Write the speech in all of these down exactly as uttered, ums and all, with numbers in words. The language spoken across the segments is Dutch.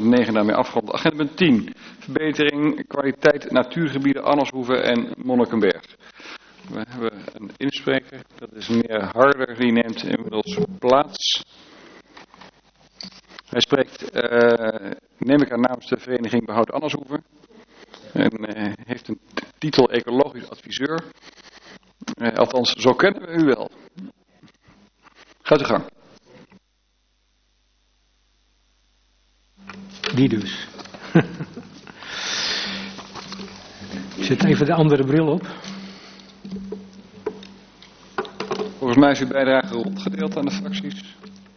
negen daarmee afgerond. Agenda punt tien. Verbetering kwaliteit natuurgebieden Annershoeve en Monnikenberg. We hebben een inspreker, dat is meneer Harder, die neemt inmiddels plaats. Hij spreekt, uh, neem ik aan namens de vereniging Behoud Annershoeve. En uh, heeft een titel ecologisch adviseur. Uh, althans, zo kennen we u wel. Gaat uw gang. Die dus. Ik zet even de andere bril op. Volgens mij is uw bijdrage rondgedeeld aan de fracties.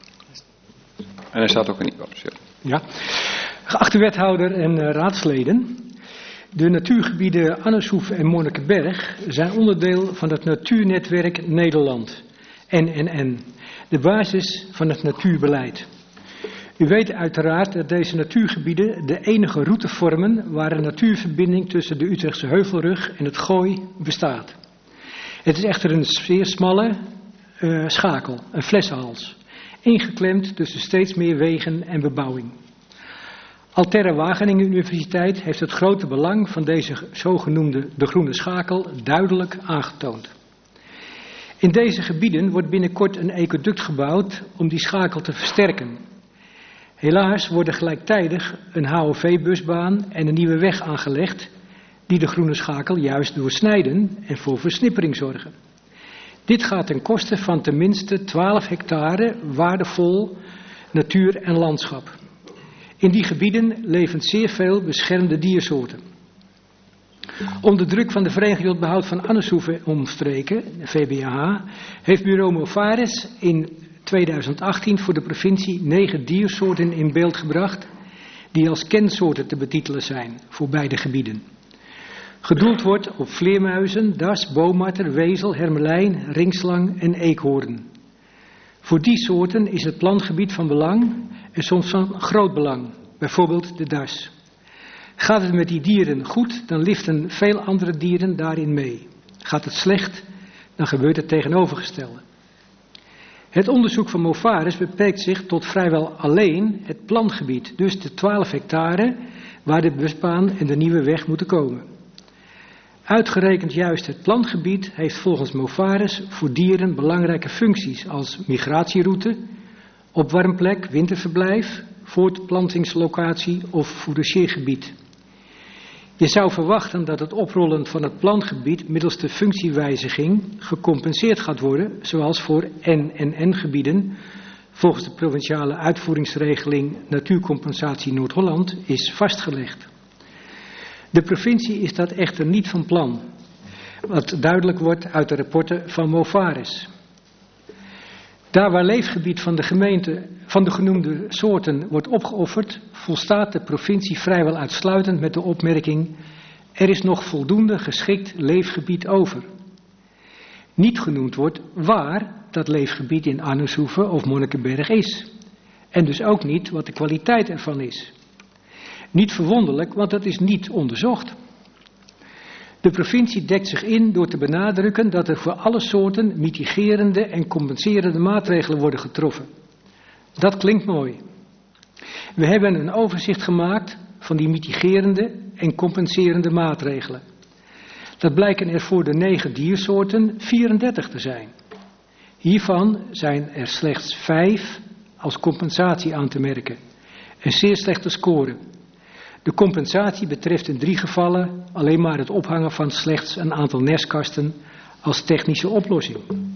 En hij staat ook in I C A P. Ja. Geachte wethouder en uh, raadsleden. De natuurgebieden Annershoeve en Monnikenberg zijn onderdeel van het Natuurnetwerk Nederland. N N N. De basis van het natuurbeleid. U weet uiteraard dat deze natuurgebieden de enige route vormen waar een natuurverbinding tussen de Utrechtse Heuvelrug en het Gooi bestaat. Het is echter een zeer smalle uh, schakel, een flessenhals, ingeklemd tussen steeds meer wegen en bebouwing. Alterra Wageningen Universiteit heeft het grote belang van deze zogenoemde de groene schakel duidelijk aangetoond. In deze gebieden wordt binnenkort een ecoduct gebouwd om die schakel te versterken. Helaas worden gelijktijdig een H O V-busbaan en een nieuwe weg aangelegd die de groene schakel juist doorsnijden en voor versnippering zorgen. Dit gaat ten koste van tenminste twaalf hectare waardevol natuur en landschap. In die gebieden leven zeer veel beschermde diersoorten. Om de druk van de Vereniging tot Behoud van Annershoeve omstreken, de V B A H, heeft bureau Movares in tweeduizend achttien voor de provincie negen diersoorten in beeld gebracht die als kensoorten te betitelen zijn voor beide gebieden. Gedoeld wordt op vleermuizen, das, boomarter, wezel, hermelijn, ringslang en eekhoorn. Voor die soorten is het plantgebied van belang en soms van groot belang, bijvoorbeeld de das. Gaat het met die dieren goed, dan liften veel andere dieren daarin mee. Gaat het slecht, dan gebeurt het tegenovergestelde. Het onderzoek van Movares beperkt zich tot vrijwel alleen het plantgebied, dus de twaalf hectare waar de busbaan en de nieuwe weg moeten komen. Uitgerekend juist het plantgebied heeft volgens Movares voor dieren belangrijke functies als migratieroute, opwarmplek, winterverblijf, voortplantingslocatie of fourageergebied. Je zou verwachten dat het oprollen van het plantgebied middels de functiewijziging gecompenseerd gaat worden, zoals voor N N N-gebieden, volgens de provinciale uitvoeringsregeling Natuurcompensatie Noord-Holland, is vastgelegd. De provincie is dat echter niet van plan, wat duidelijk wordt uit de rapporten van Movares. Daar waar leefgebied van de gemeente van de genoemde soorten wordt opgeofferd, volstaat de provincie vrijwel uitsluitend met de opmerking: er is nog voldoende geschikt leefgebied over. Niet genoemd wordt waar dat leefgebied in Annershoeve of Monnikenberg is. En dus ook niet wat de kwaliteit ervan is. Niet verwonderlijk, want dat is niet onderzocht. De provincie dekt zich in door te benadrukken dat er voor alle soorten mitigerende en compenserende maatregelen worden getroffen. Dat klinkt mooi. We hebben een overzicht gemaakt van die mitigerende en compenserende maatregelen. Dat blijken er voor de negen diersoorten vierendertig te zijn. Hiervan zijn er slechts vijf als compensatie aan te merken. Een zeer slechte score. De compensatie betreft in drie gevallen alleen maar het ophangen van slechts een aantal nestkasten als technische oplossing.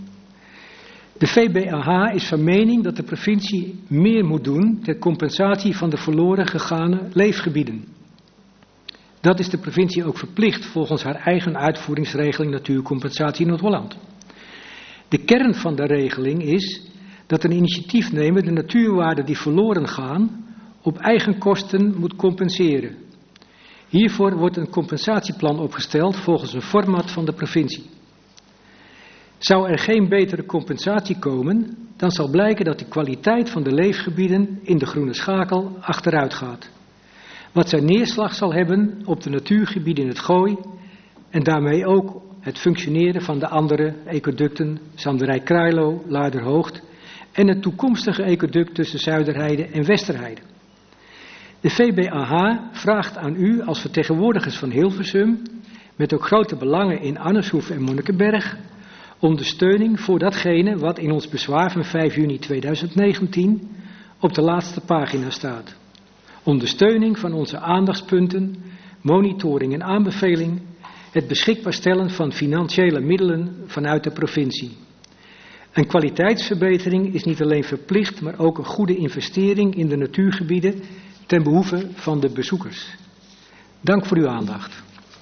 De V B A H is van mening dat de provincie meer moet doen ter compensatie van de verloren gegane leefgebieden. Dat is de provincie ook verplicht volgens haar eigen uitvoeringsregeling Natuurcompensatie Noord-Holland. De kern van de regeling is dat een initiatiefnemer de natuurwaarden die verloren gaan op eigen kosten moet compenseren. Hiervoor wordt een compensatieplan opgesteld volgens een format van de provincie. Zou er geen betere compensatie komen, dan zal blijken dat de kwaliteit van de leefgebieden in de groene schakel achteruit gaat. Wat zijn neerslag zal hebben op de natuurgebieden in het Gooi en daarmee ook het functioneren van de andere ecoducten Zanderij-Krailo, Luiderhoogt en het toekomstige ecoduct tussen Zuiderheide en Westerheide. De V B A H vraagt aan u als vertegenwoordigers van Hilversum, met ook grote belangen in Annershoef en Monnikenberg, om de steuning voor datgene wat in ons bezwaar van vijf juni tweeduizend negentien op de laatste pagina staat. Ondersteuning van onze aandachtspunten, monitoring en aanbeveling, het beschikbaar stellen van financiële middelen vanuit de provincie. Een kwaliteitsverbetering is niet alleen verplicht, maar ook een goede investering in de natuurgebieden ten behoeve van de bezoekers. Dank voor uw aandacht.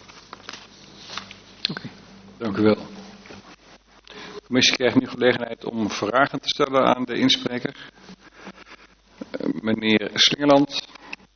Okay. Dank u wel. De commissie krijgt nu gelegenheid om vragen te stellen aan de inspreker. Uh, meneer Slingerland.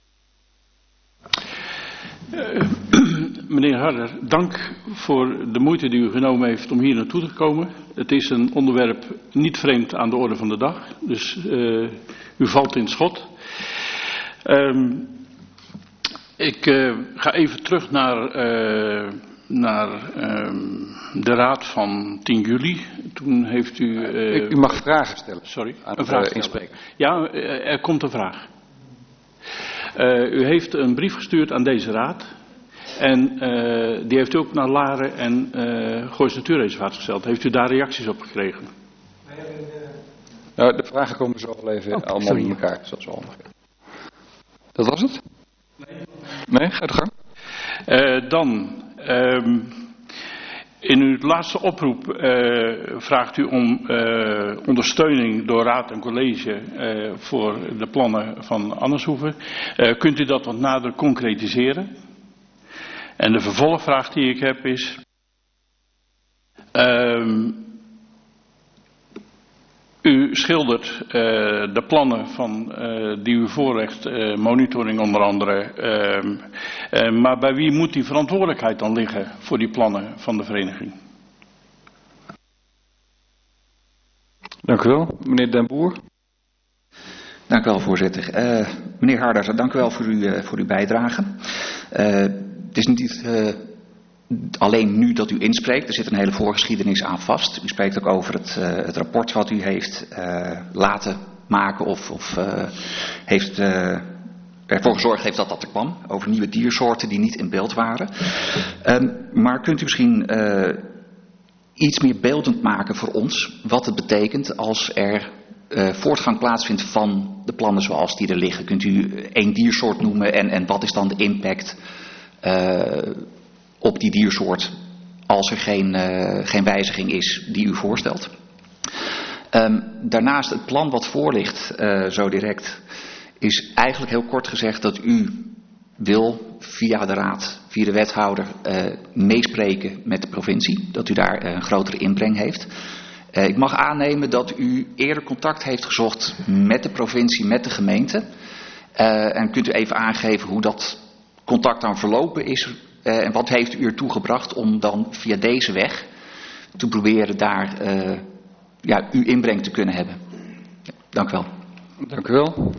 Uh, meneer Harder, dank voor de moeite die u genomen heeft om hier naartoe te komen. Het is een onderwerp niet vreemd aan de orde van de dag, dus uh, u valt in het schot. Um, ik uh, ga even terug naar, uh, naar um, de raad van tien juli. Toen heeft u... Uh, u, u mag vragen stellen. Sorry, aan een vraag de inspreker. Ja, er komt een vraag. Uh, u heeft een brief gestuurd aan deze raad. En uh, die heeft u ook naar Laren en uh, Goois Natuurreservaat gesteld. Heeft u daar reacties op gekregen? Nou, de vragen komen zo wel even oh, allemaal in elkaar. Zoals we allemaal. Dat was het? Nee. Nee, ga je gang. Uh, dan, um, in uw laatste oproep uh, vraagt u om uh, ondersteuning door raad en college uh, voor de plannen van Annershoeve. Uh, kunt u dat wat nader concretiseren? En de vervolgvraag die ik heb is... Um, U schildert uh, de plannen van, uh, die u voorlegt, uh, monitoring onder andere. Uh, uh, maar bij wie moet die verantwoordelijkheid dan liggen voor die plannen van de vereniging? Dank u wel. Meneer Den Boer. Dank u wel, voorzitter. Uh, meneer Harder, dank u wel voor, u, uh, voor uw bijdrage. Uh, het is niet... Uh, Alleen nu dat u inspreekt, er zit een hele voorgeschiedenis aan vast. U spreekt ook over het, uh, het rapport wat u heeft uh, laten maken of, of uh, heeft, uh, ervoor gezorgd heeft dat dat er kwam. Over nieuwe diersoorten die niet in beeld waren. Um, maar kunt u misschien uh, iets meer beeldend maken voor ons wat het betekent als er uh, voortgang plaatsvindt van de plannen zoals die er liggen? Kunt u één diersoort noemen en, en wat is dan de impact uh, op die diersoort als er geen, uh, geen wijziging is die u voorstelt. Um, daarnaast het plan wat voor ligt, uh, zo direct, is eigenlijk heel kort gezegd dat u wil via de raad, via de wethouder, uh, meespreken met de provincie. Dat u daar uh, een grotere inbreng heeft. Uh, ik mag aannemen dat u eerder contact heeft gezocht met de provincie, met de gemeente. Uh, en kunt u even aangeven hoe dat contact dan verlopen is? Uh, en wat heeft u ertoe gebracht om dan via deze weg te proberen daar uh, ja, uw inbreng te kunnen hebben? Ja, dank u wel. Dank u wel.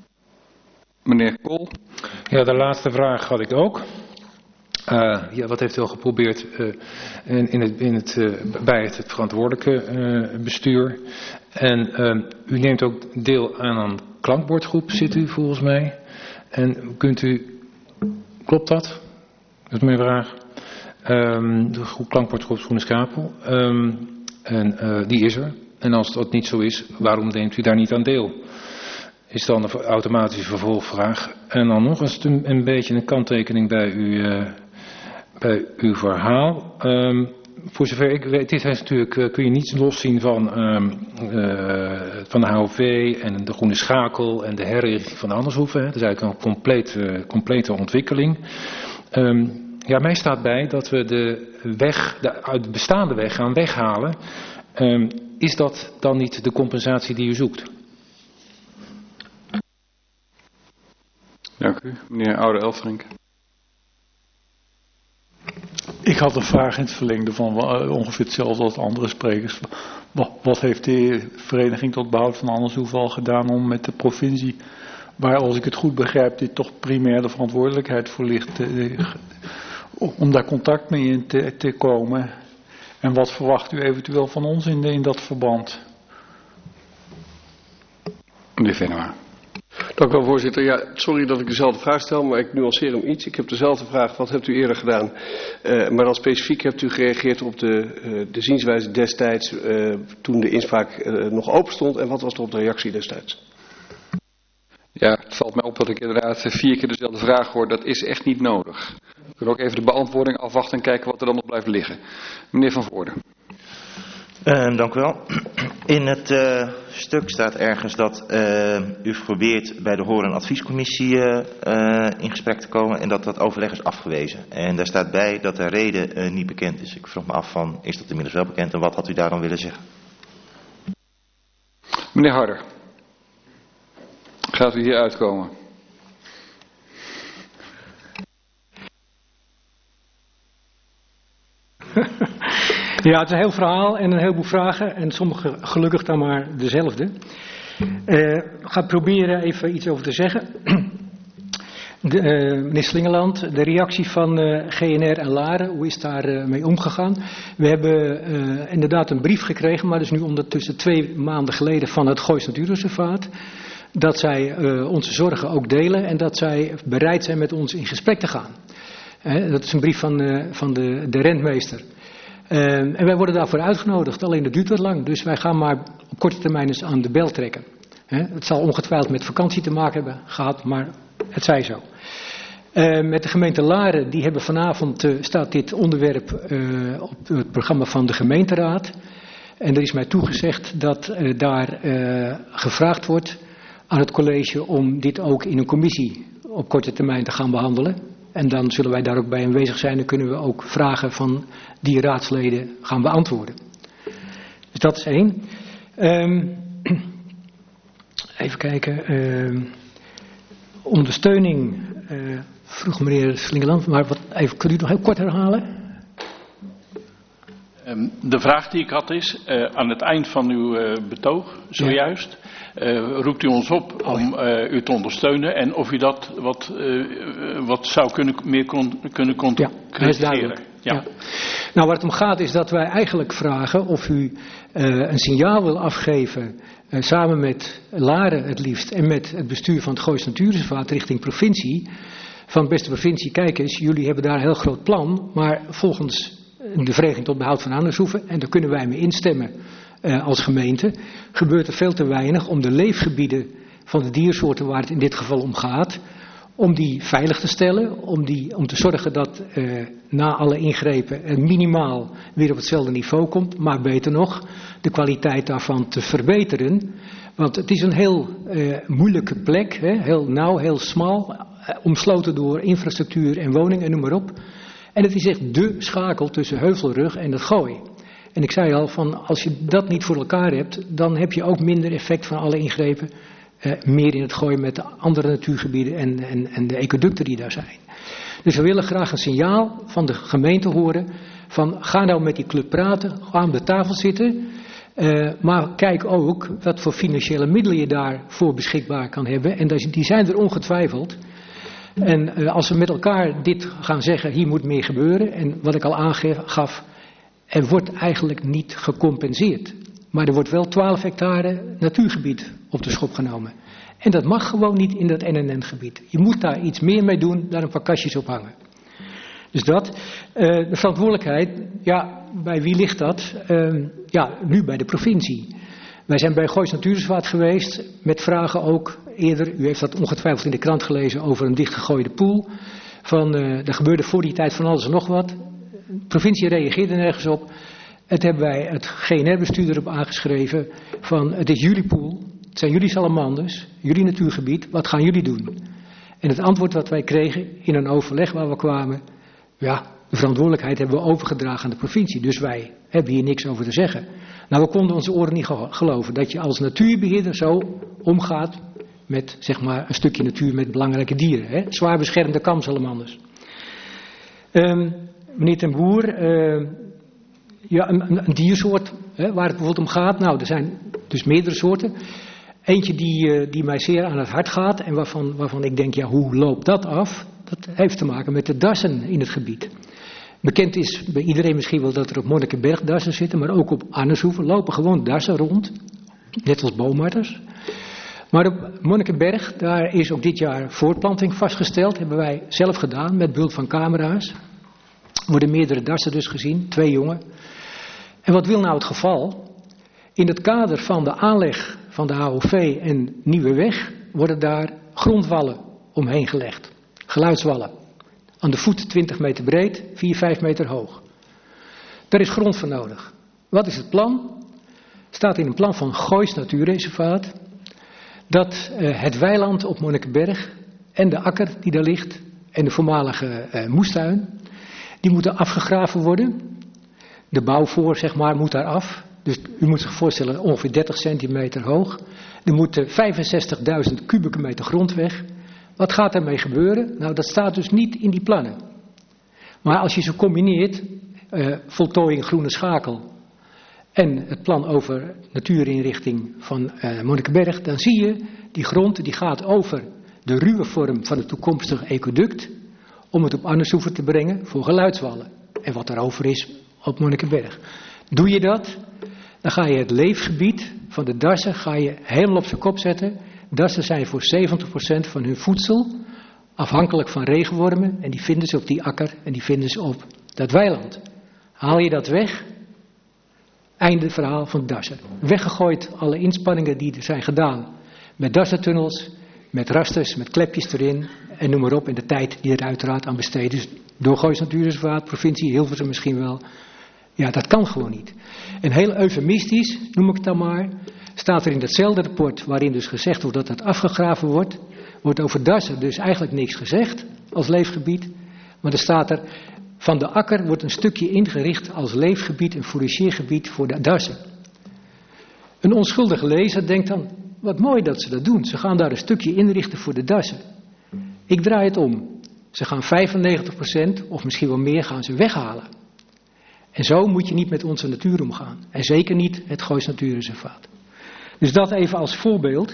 Meneer Kool. Ja, de laatste vraag had ik ook. Uh, ja, wat heeft u al geprobeerd uh, in, in het, in het, uh, bij het, het verantwoordelijke uh, bestuur? En uh, u neemt ook deel aan een klankbordgroep, zit u volgens mij. En kunt u, klopt dat? Dat is mijn vraag. Um, de klankbordgroep Groene Schapel. Um, en uh, die is er. En als dat niet zo is, waarom neemt u daar niet aan deel? Is dan een automatische vervolgvraag. En dan nog eens een, een beetje een kanttekening bij, u, uh, bij uw verhaal. Um, voor zover ik weet, dit is natuurlijk, uh, kun je niets loszien van, um, uh, van de H O V en de Groene Schakel en de herinrichting van de Annershoeve. Het is eigenlijk een compleet, uh, complete ontwikkeling. Um, ja, mij staat bij dat we de weg, de, uit de bestaande weg gaan weghalen. Um, is dat dan niet de compensatie die u zoekt? Dank u. Meneer Oude Elfrink. Ik had een vraag in het verlengde van uh, ongeveer hetzelfde als andere sprekers. Wat, wat heeft de Vereniging tot Behoud van Annershoeve al gedaan om met de provincie, waar als ik het goed begrijp dit toch primair de verantwoordelijkheid voor ligt, uh, om daar contact mee in te, te komen? En wat verwacht u eventueel van ons in, de, in dat verband? Meneer Venema. Dank u wel, voorzitter. Ja, sorry dat ik dezelfde vraag stel, maar ik nuanceer hem iets. Ik heb dezelfde vraag, wat hebt u eerder gedaan? Uh, maar dan specifiek hebt u gereageerd op de, uh, de zienswijze destijds uh, toen de inspraak uh, nog open stond. En wat was erop de reactie destijds? Ja, het valt mij op dat ik inderdaad vier keer dezelfde vraag hoor. Dat is echt niet nodig. We kunnen ook even de beantwoording afwachten en kijken wat er dan nog blijft liggen. Meneer Van Voorde. Uh, dank u wel. In het uh, stuk staat ergens dat uh, u probeert bij de Hoor- en Adviescommissie uh, uh, in gesprek te komen en dat dat overleg is afgewezen. En daar staat bij dat de reden uh, niet bekend is. Ik vroeg me af van, is dat inmiddels wel bekend en wat had u daar dan willen zeggen? Meneer Harder, gaat u hier uitkomen? Ja, het is een heel verhaal en een heleboel vragen en sommige gelukkig dan maar dezelfde. Uh, ik ga proberen even iets over te zeggen. De, uh, meneer Slingeland, de reactie van uh, G N R en Laren, hoe is daar uh, mee omgegaan? We hebben uh, inderdaad een brief gekregen, maar dat is nu ondertussen twee maanden geleden van het Goois Natuurreservaat. Dat zij uh, onze zorgen ook delen en dat zij bereid zijn met ons in gesprek te gaan. Uh, dat is een brief van, uh, van de, de rentmeester. Uh, en wij worden daarvoor uitgenodigd, alleen dat duurt wat lang. Dus wij gaan maar op korte termijn eens aan de bel trekken. He, het zal ongetwijfeld met vakantie te maken hebben gehad, maar het zij zo. Uh, met de gemeente Laren, die hebben vanavond, uh, staat dit onderwerp uh, op het programma van de gemeenteraad. En er is mij toegezegd dat uh, daar uh, gevraagd wordt aan het college om dit ook in een commissie op korte termijn te gaan behandelen. En dan zullen wij daar ook bij aanwezig zijn. Dan kunnen we ook vragen van die raadsleden gaan beantwoorden. Dus dat is één. Um, even kijken. Um, ondersteuning. Uh, vroeg meneer Slingeland. Maar wat, even, kunt u het nog heel kort herhalen? Um, de vraag die ik had is, uh, aan het eind van uw uh, betoog, zojuist, ja. uh, roept u ons op oh. om uh, u te ondersteunen en of u dat wat, uh, wat zou kunnen, meer kon, kunnen concretiseren. Ja, ja. Ja. Nou, waar het om gaat is dat wij eigenlijk vragen of u uh, een signaal wil afgeven, uh, samen met Laren het liefst en met het bestuur van het Goois Natuurreservaat richting provincie, van beste provincie, kijk eens, jullie hebben daar een heel groot plan, maar volgens de Vereniging tot Behoud van Andershoeven, en daar kunnen wij mee instemmen uh, als gemeente, gebeurt er veel te weinig om de leefgebieden van de diersoorten waar het in dit geval om gaat, om die veilig te stellen, om, die, om te zorgen dat uh, na alle ingrepen het minimaal weer op hetzelfde niveau komt, maar beter nog, de kwaliteit daarvan te verbeteren. Want het is een heel uh, moeilijke plek, hè, heel nauw, heel smal, uh, omsloten door infrastructuur en woningen en noem maar op. En het is echt dé schakel tussen Heuvelrug en het Gooi. En ik zei al, van als je dat niet voor elkaar hebt, dan heb je ook minder effect van alle ingrepen. Uh, meer in het Gooi met de andere natuurgebieden en, en, en de ecoducten die daar zijn. Dus we willen graag een signaal van de gemeente horen van ga nou met die club praten, ga aan de tafel zitten. Uh, maar kijk ook wat voor financiële middelen je daarvoor beschikbaar kan hebben. En die zijn er ongetwijfeld. En uh, als we met elkaar dit gaan zeggen, hier moet meer gebeuren. En wat ik al aangaf, er wordt eigenlijk niet gecompenseerd. Maar er wordt wel twaalf hectare natuurgebied op de schop genomen. En dat mag gewoon niet in dat N N N-gebied. Je moet daar iets meer mee doen, daar een paar kastjes op hangen. Dus dat. Uh, de verantwoordelijkheid, ja, bij wie ligt dat? Uh, ja, nu bij de provincie. Wij zijn bij Goois Natuurreservaat geweest met vragen ook eerder, u heeft dat ongetwijfeld in de krant gelezen, over een dichtgegooide poel. Van, uh, er gebeurde voor die tijd van alles en nog wat. De provincie reageerde nergens op. Het hebben wij het G N R-bestuur erop aangeschreven van het is jullie poel, het zijn jullie salamanders, jullie natuurgebied, wat gaan jullie doen? En het antwoord wat wij kregen in een overleg waar we kwamen, ja, de verantwoordelijkheid hebben we overgedragen aan de provincie, dus wij hebben hier niks over te zeggen. Nou, we konden onze oren niet geloven dat je als natuurbeheerder zo omgaat met, zeg maar, een stukje natuur met belangrijke dieren, hè? Zwaar beschermde kamsalamanders. Um, meneer ten Boer, uh, ja, een, een diersoort hè, waar het bijvoorbeeld om gaat, nou, er zijn dus meerdere soorten. Eentje die, uh, die mij zeer aan het hart gaat en waarvan, waarvan ik denk, ja, hoe loopt dat af? Dat heeft te maken met de dassen in het gebied. Bekend is bij iedereen misschien wel dat er op Monnikenberg dassen zitten, maar ook op Arneshoeven lopen gewoon dassen rond, net als boomarters. Maar op Monnikenberg, daar is ook dit jaar voortplanting vastgesteld. Hebben wij zelf gedaan met behulp van camera's. Er worden meerdere dassen dus gezien, twee jongen. En wat wil nou het geval? In het kader van de aanleg van de H O V en Nieuwe Weg worden daar grondwallen omheen gelegd. Geluidswallen. Aan de voet twintig meter breed, vier, vijf meter hoog. Daar is grond voor nodig. Wat is het plan? Staat in een plan van Goois Natuurreservaat dat uh, het weiland op Monnikenberg en de akker die daar ligt en de voormalige uh, moestuin, die moeten afgegraven worden. De bouw voor, zeg maar, moet daar af. Dus u moet zich voorstellen, ongeveer dertig centimeter hoog. Er moeten vijfenzestigduizend kubieke meter grond weg. Wat gaat daarmee gebeuren? Nou, dat staat dus niet in die plannen. Maar als je ze combineert, uh, voltooiing groene schakel en het plan over natuurinrichting van uh, Monnikenberg, dan zie je, die grond die gaat over de ruwe vorm van het toekomstige ecoduct om het op Annesoever te brengen voor geluidswallen. En wat erover is op Monnikenberg. Doe je dat, dan ga je het leefgebied van de dassen ga je helemaal op zijn kop zetten. Dassen zijn voor zeventig procent van hun voedsel afhankelijk van regenwormen en die vinden ze op die akker en die vinden ze op dat weiland. Haal je dat weg, einde verhaal van dassen. Weggegooid alle inspanningen die er zijn gedaan met dassentunnels, met rasters, met klepjes erin en noem maar op. En de tijd die er uiteraard aan besteed is door Goois Natuurreservaat, provincie, Hilversum misschien wel. Ja, dat kan gewoon niet. En heel eufemistisch, noem ik het dan maar, staat er in datzelfde rapport waarin dus gezegd wordt dat het afgegraven wordt, wordt over dassen dus eigenlijk niks gezegd als leefgebied. Maar er staat er, van de akker wordt een stukje ingericht als leefgebied en fourageergebied voor de dassen. Een onschuldige lezer denkt dan, wat mooi dat ze dat doen. Ze gaan daar een stukje inrichten voor de dassen. Ik draai het om. Ze gaan vijfennegentig procent of misschien wel meer gaan ze weghalen. En zo moet je niet met onze natuur omgaan. En zeker niet het Goois Natuurreservaat. Dus dat even als voorbeeld.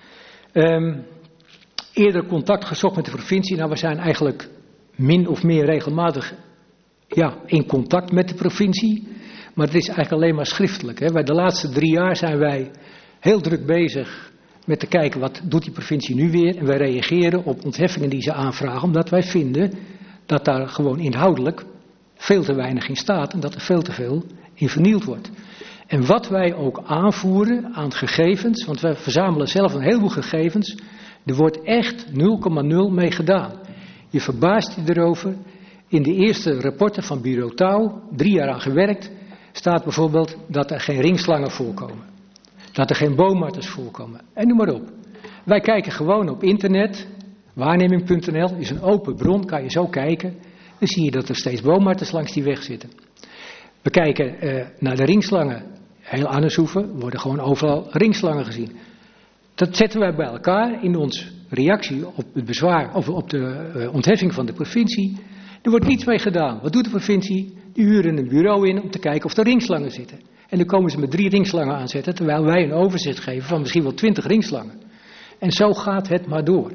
Um, eerder contact gezocht met de provincie. Nou, we zijn eigenlijk min of meer regelmatig ja, in contact met de provincie. Maar het is eigenlijk alleen maar schriftelijk. Hè. Bij de laatste drie jaar zijn wij heel druk bezig met te kijken wat doet die provincie nu weer. En wij reageren op ontheffingen die ze aanvragen. Omdat wij vinden dat daar gewoon inhoudelijk veel te weinig in staat. En dat er veel te veel in vernield wordt. En wat wij ook aanvoeren aan gegevens. Want wij verzamelen zelf een heleboel gegevens. Er wordt echt nul komma nul mee gedaan. Je verbaast je erover. In de eerste rapporten van Bureau Touw, drie jaar aan gewerkt, staat bijvoorbeeld dat er geen ringslangen voorkomen. Dat er geen boommarters voorkomen. En noem maar op. Wij kijken gewoon op internet. Waarneming punt n l is een open bron, kan je zo kijken. Dan zie je dat er steeds boommarters langs die weg zitten. We kijken uh, naar de ringslangen. Heel Annesoever worden gewoon overal ringslangen gezien. Dat zetten wij bij elkaar in onze reactie op het bezwaar of op de uh, ontheffing van de provincie. Er wordt niets mee gedaan. Wat doet de provincie? Die huren een bureau in om te kijken of er ringslangen zitten. En dan komen ze met drie ringslangen aanzetten, terwijl wij een overzicht geven van misschien wel twintig ringslangen. En zo gaat het maar door.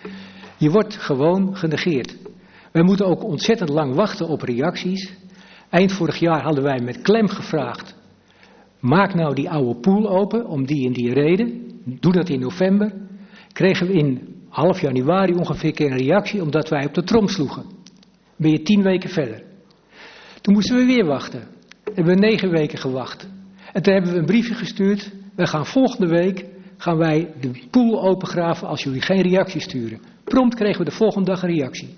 Je wordt gewoon genegeerd. Wij moeten ook ontzettend lang wachten op reacties. Eind vorig jaar hadden wij met klem gevraagd, maak nou die oude pool open, om die en die reden. Doe dat in november. Kregen we in half januari ongeveer een keer een reactie, omdat wij op de trom sloegen. Ben je tien weken verder. Toen moesten we weer wachten. Hebben we negen weken gewacht. En toen hebben we een briefje gestuurd. Wij gaan volgende week, gaan wij de pool opengraven als jullie geen reactie sturen. Prompt kregen we de volgende dag een reactie.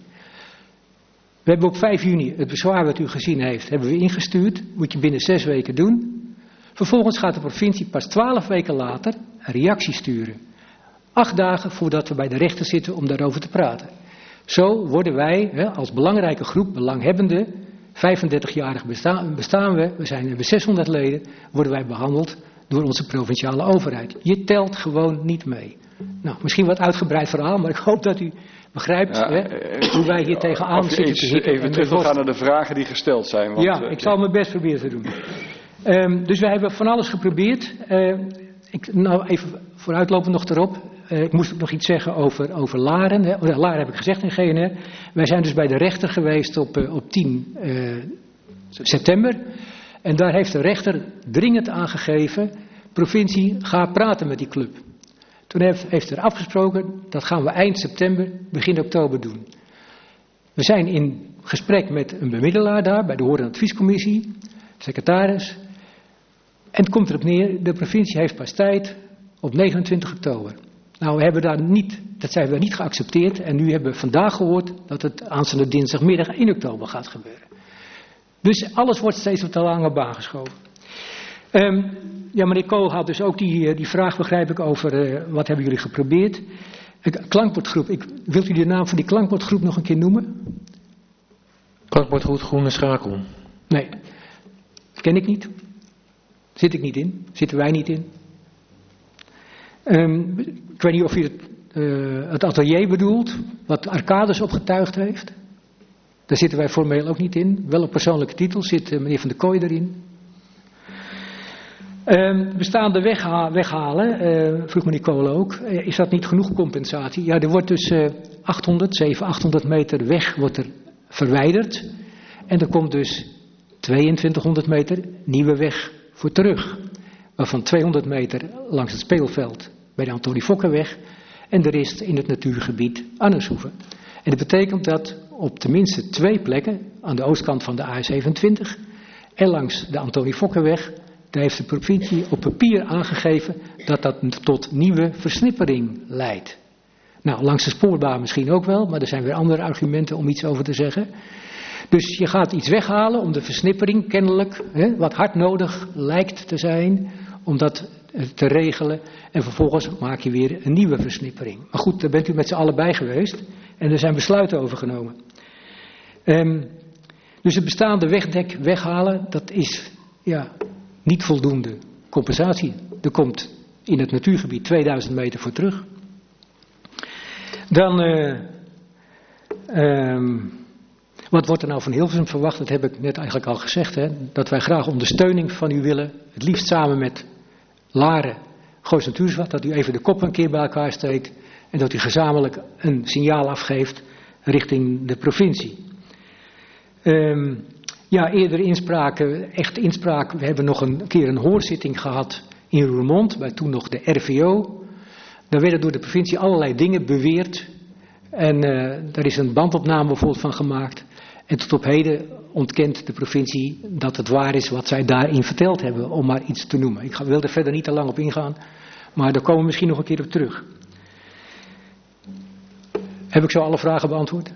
We hebben op vijf juni het bezwaar wat u gezien heeft, hebben we ingestuurd. Moet je binnen zes weken doen. Vervolgens gaat de provincie pas twaalf weken later een reactie sturen. Acht dagen voordat we bij de rechter zitten om daarover te praten. Zo worden wij hè, als belangrijke groep belanghebbenden, vijfendertigjarig bestaan, bestaan we, we zijn hebben zeshonderd leden, worden wij behandeld door onze provinciale overheid. Je telt gewoon niet mee. Nou, misschien wat uitgebreid verhaal, maar ik hoop dat u begrijpt ja, hè, hoe wij hier tegenaan zitten te hikken. Even terug gaan naar de vragen die gesteld zijn. Want, ja, ik zal mijn best proberen te doen. Um, dus wij hebben van alles geprobeerd. Uh, ik, nou, even vooruitlopend nog erop. Uh, ik moest ook nog iets zeggen over, over Laren. Hè. Oh, Laren heb ik gezegd in G N R. Wij zijn dus bij de rechter geweest op, uh, op tien uh, september. En daar heeft de rechter dringend aangegeven, provincie, ga praten met die club. Toen heeft, heeft er afgesproken, dat gaan we eind september, begin oktober doen. We zijn in gesprek met een bemiddelaar daar, bij de Hoor- en Adviescommissie, secretaris. En het komt erop neer, de provincie heeft pas tijd op negenentwintig oktober. Nou, we hebben daar niet, dat zijn we niet geaccepteerd. En nu hebben we vandaag gehoord dat het aanstaande dinsdagmiddag één oktober gaat gebeuren. Dus alles wordt steeds op de lange baan geschoven. Um, ja, meneer Kool had dus ook die, die vraag, begrijp ik, over uh, wat hebben jullie geprobeerd. Een klankbordgroep, ik, wilt u de naam van die klankbordgroep nog een keer noemen? Klankbordgroep Groene Schakel. Nee, dat ken ik niet. Zit ik niet in, zitten wij niet in. Um, ik weet niet of u het, uh, het atelier bedoelt, wat Arcades opgetuigd heeft. Daar zitten wij formeel ook niet in. Wel op persoonlijke titel zit uh, meneer Van der Kooi erin. Um, bestaande wegha- weghalen, uh, vroeg meneer Kool ook, uh, is dat niet genoeg compensatie? Ja, er wordt dus uh, achthonderd, zevenhonderd, achthonderd meter weg wordt er verwijderd. En er komt dus tweeëntwintighonderd meter nieuwe weg voor terug. Waarvan tweehonderd meter langs het speelveld bij de Antonie Fokkerweg en de rest in het natuurgebied Annershoeve. En dat betekent dat op tenminste twee plekken, aan de oostkant van de A zevenentwintig en langs de Antonie Fokkerweg, daar heeft de provincie op papier aangegeven dat dat tot nieuwe versnippering leidt. Nou, langs de spoorbaan misschien ook wel, maar er zijn weer andere argumenten om iets over te zeggen. Dus je gaat iets weghalen om de versnippering kennelijk, hè, wat hard nodig lijkt te zijn, om dat te regelen. En vervolgens maak je weer een nieuwe versnippering. Maar goed, daar bent u met z'n allen bij geweest en er zijn besluiten over genomen. Um, dus het bestaande wegdek weghalen, dat is ja, niet voldoende compensatie. Er komt in het natuurgebied tweeduizend meter voor terug. Dan, uh, um, wat wordt er nou van Hilversum verwacht? Dat heb ik net eigenlijk al gezegd. Hè? Dat wij graag ondersteuning van u willen. Het liefst samen met Laren, Goois Natuurzwart. Dat u even de kop een keer bij elkaar steekt. En dat u gezamenlijk een signaal afgeeft richting de provincie. Um, ja, eerdere inspraken, echt inspraak. We hebben nog een keer een hoorzitting gehad in Roermond. Bij toen nog de R V O. Daar werden door de provincie allerlei dingen beweerd. En uh, daar is een bandopname bijvoorbeeld van gemaakt. En tot op heden ontkent de provincie dat het waar is wat zij daarin verteld hebben, om maar iets te noemen. Ik wil er verder niet te lang op ingaan, maar daar komen we misschien nog een keer op terug. Heb ik zo alle vragen beantwoord?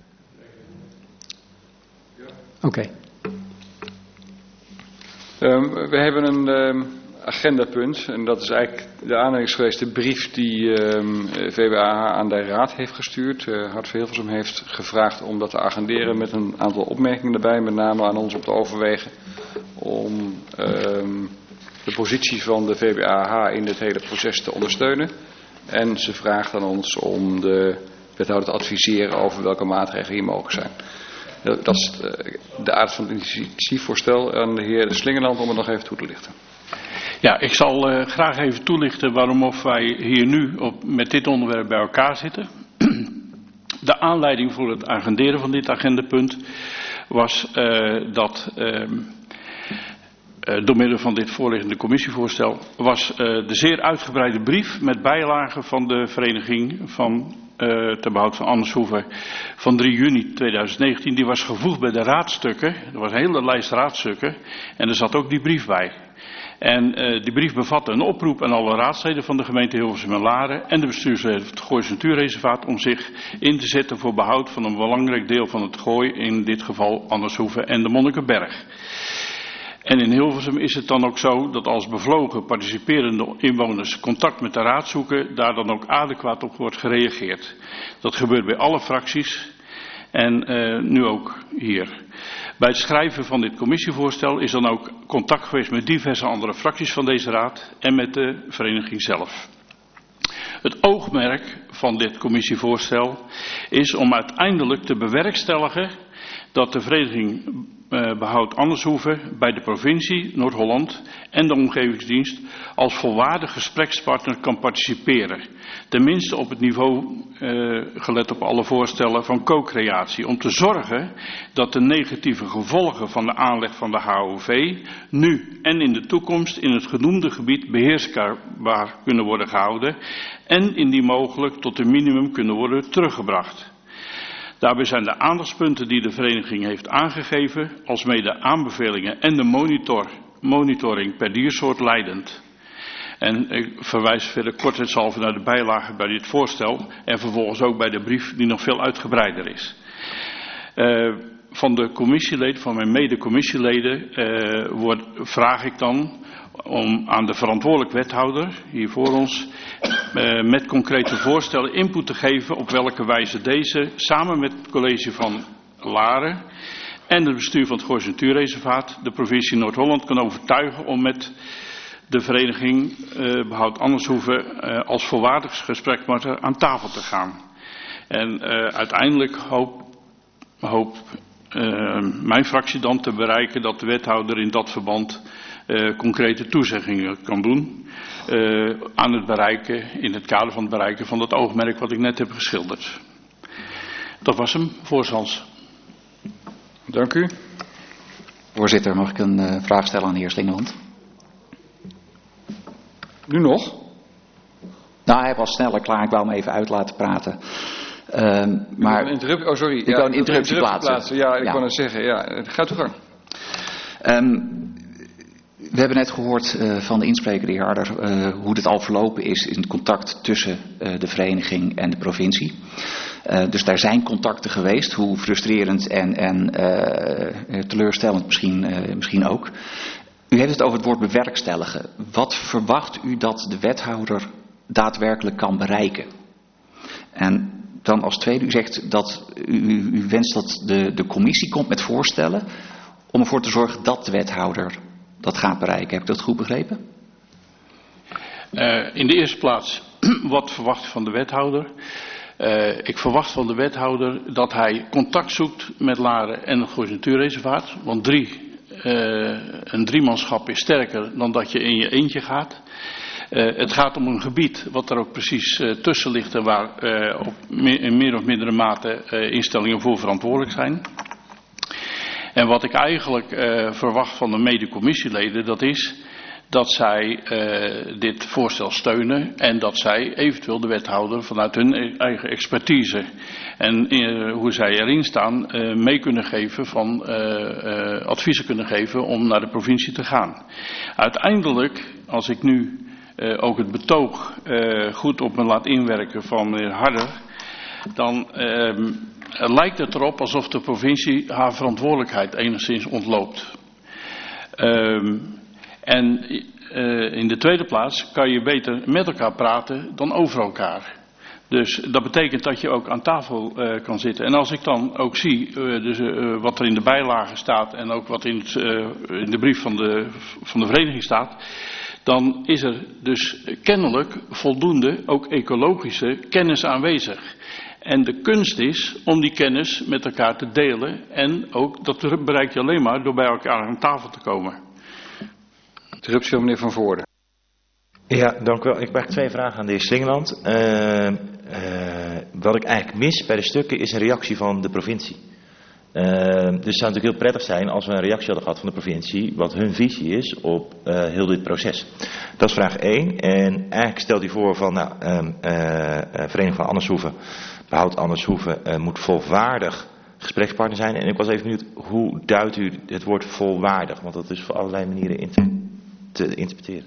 Oké. Okay. Um, we hebben een um, agendapunt en dat is eigenlijk de aanleiding geweest, de brief die um, V W A H aan de Raad heeft gestuurd. Uh, Hart voor Hilversum heeft gevraagd om dat te agenderen met een aantal opmerkingen erbij, met name aan ons om te overwegen om um, de positie van de V W A H in dit hele proces te ondersteunen. En ze vraagt aan ons om de wethouder te adviseren over welke maatregelen hier mogelijk zijn. Dat is de aard van het initiatiefvoorstel aan de heer Slingeland om het nog even toe te lichten. Ja, ik zal uh, graag even toelichten waarom of wij hier nu op, met dit onderwerp bij elkaar zitten. De aanleiding voor het agenderen van dit agendapunt was uh, dat uh, uh, door middel van dit voorliggende commissievoorstel was uh, de zeer uitgebreide brief met bijlagen van de vereniging van Uh, ter behoud van Annershoeve van drie juni tweeduizend negentien, die was gevoegd bij de raadstukken. Er was een hele lijst raadstukken en er zat ook die brief bij. En uh, die brief bevatte een oproep aan alle raadsleden van de gemeente Hilversum en Laren en de bestuursleden van het Goois Natuurreservaat om zich in te zetten voor behoud van een belangrijk deel van het Gooi, in dit geval Annershoeve en de Monnikenberg. En in Hilversum is het dan ook zo dat als bevlogen participerende inwoners contact met de raad zoeken, daar dan ook adequaat op wordt gereageerd. Dat gebeurt bij alle fracties en uh, nu ook hier. Bij het schrijven van dit commissievoorstel is dan ook contact geweest met diverse andere fracties van deze raad en met de vereniging zelf. Het oogmerk van dit commissievoorstel is om uiteindelijk te bewerkstelligen dat de vereniging uh, Behoud Andershoeve bij de provincie Noord-Holland en de omgevingsdienst als volwaardig gesprekspartner kan participeren. Tenminste op het niveau, uh, gelet op alle voorstellen, van co-creatie. Om te zorgen dat de negatieve gevolgen van de aanleg van de H O V nu en in de toekomst in het genoemde gebied beheersbaar kunnen worden gehouden en indien mogelijk tot een minimum kunnen worden teruggebracht. Daarbij zijn de aandachtspunten die de vereniging heeft aangegeven, alsmede aanbevelingen en de monitor, monitoring per diersoort leidend. En ik verwijs verder kortheidshalve naar de bijlagen bij dit voorstel en vervolgens ook bij de brief die nog veel uitgebreider is. Uh, van de commissieleden, van mijn mede-commissieleden, uh, wordt, vraag ik dan om aan de verantwoordelijk wethouder hier voor ons uh, met concrete voorstellen input te geven op welke wijze deze samen met het college van Laren en het bestuur van het Goois Natuurreservaat de provincie Noord-Holland kan overtuigen om met de vereniging uh, Behoud Andershoeve uh, als volwaardig gesprekspartner aan tafel te gaan. En uh, uiteindelijk hoop, hoop uh, mijn fractie dan te bereiken dat de wethouder in dat verband uh, concrete toezeggingen kan doen uh, aan het bereiken, in het kader van het bereiken van dat oogmerk wat ik net heb geschilderd. Dat was hem, voorstanders. Dank u. Voorzitter, mag ik een uh, vraag stellen aan de heer Slingeland? Nu nog? Nou, hij was sneller klaar. Ik wou hem even uit laten praten. Um, maar een interruptie, oh sorry. Ik ja, wou een interruptie, een interruptie plaatsen. plaatsen. Ja, ik ja. wou net zeggen. Ja, gaat uw gang. Um, we hebben net gehoord uh, van de inspreker, de heer Harder, uh, hoe dit al verlopen is in het contact tussen uh, de vereniging en de provincie. Uh, dus daar zijn contacten geweest, hoe frustrerend en, en uh, teleurstellend misschien, uh, misschien ook. U heeft het over het woord bewerkstelligen. Wat verwacht u dat de wethouder daadwerkelijk kan bereiken? En dan als tweede, u zegt dat u, u wenst dat de, de commissie komt met voorstellen om ervoor te zorgen dat de wethouder dat gaat bereiken. Heb ik dat goed begrepen? Uh, in de eerste plaats, wat verwacht van de wethouder? Uh, ik verwacht van de wethouder dat hij contact zoekt met Laren en het Goois Natuurreservaat. Want drie, uh, een driemanschap is sterker dan dat je in je eentje gaat. Uh, het gaat om een gebied wat er ook precies uh, tussen ligt en waar uh, op me- in meer of mindere mate uh, instellingen voor verantwoordelijk zijn. En wat ik eigenlijk uh, verwacht van de mede-commissieleden, dat is dat zij uh, dit voorstel steunen en dat zij eventueel de wethouder vanuit hun eigen expertise en uh, hoe zij erin staan uh, mee kunnen geven, van uh, uh, adviezen kunnen geven om naar de provincie te gaan. Uiteindelijk, als ik nu uh, ook het betoog uh, goed op me laat inwerken van meneer Harder, dan uh, lijkt het erop alsof de provincie haar verantwoordelijkheid enigszins ontloopt. Uh, En uh, in de tweede plaats kan je beter met elkaar praten dan over elkaar. Dus dat betekent dat je ook aan tafel uh, kan zitten. En als ik dan ook zie uh, dus, uh, wat er in de bijlagen staat en ook wat in, het, uh, in de brief van de, van de vereniging staat, dan is er dus kennelijk voldoende ook ecologische kennis aanwezig. En de kunst is om die kennis met elkaar te delen en ook dat bereik je alleen maar door bij elkaar aan tafel te komen. Interruptie van meneer Van Voorde. Ja, dank u wel. Ik heb eigenlijk twee vragen aan de heer Slingeland. Uh, uh, wat ik eigenlijk mis bij de stukken is een reactie van de provincie. Uh, dus het zou natuurlijk heel prettig zijn als we een reactie hadden gehad van de provincie, wat hun visie is op uh, heel dit proces. Dat is vraag één. En eigenlijk stelt u voor van, nou, um, uh, Vereniging van Andershoeve, Behoud Andershoeve, uh, moet volwaardig gesprekspartner zijn. En ik was even benieuwd, hoe duidt u het woord volwaardig? Want dat is voor allerlei manieren in te, te interpreteren.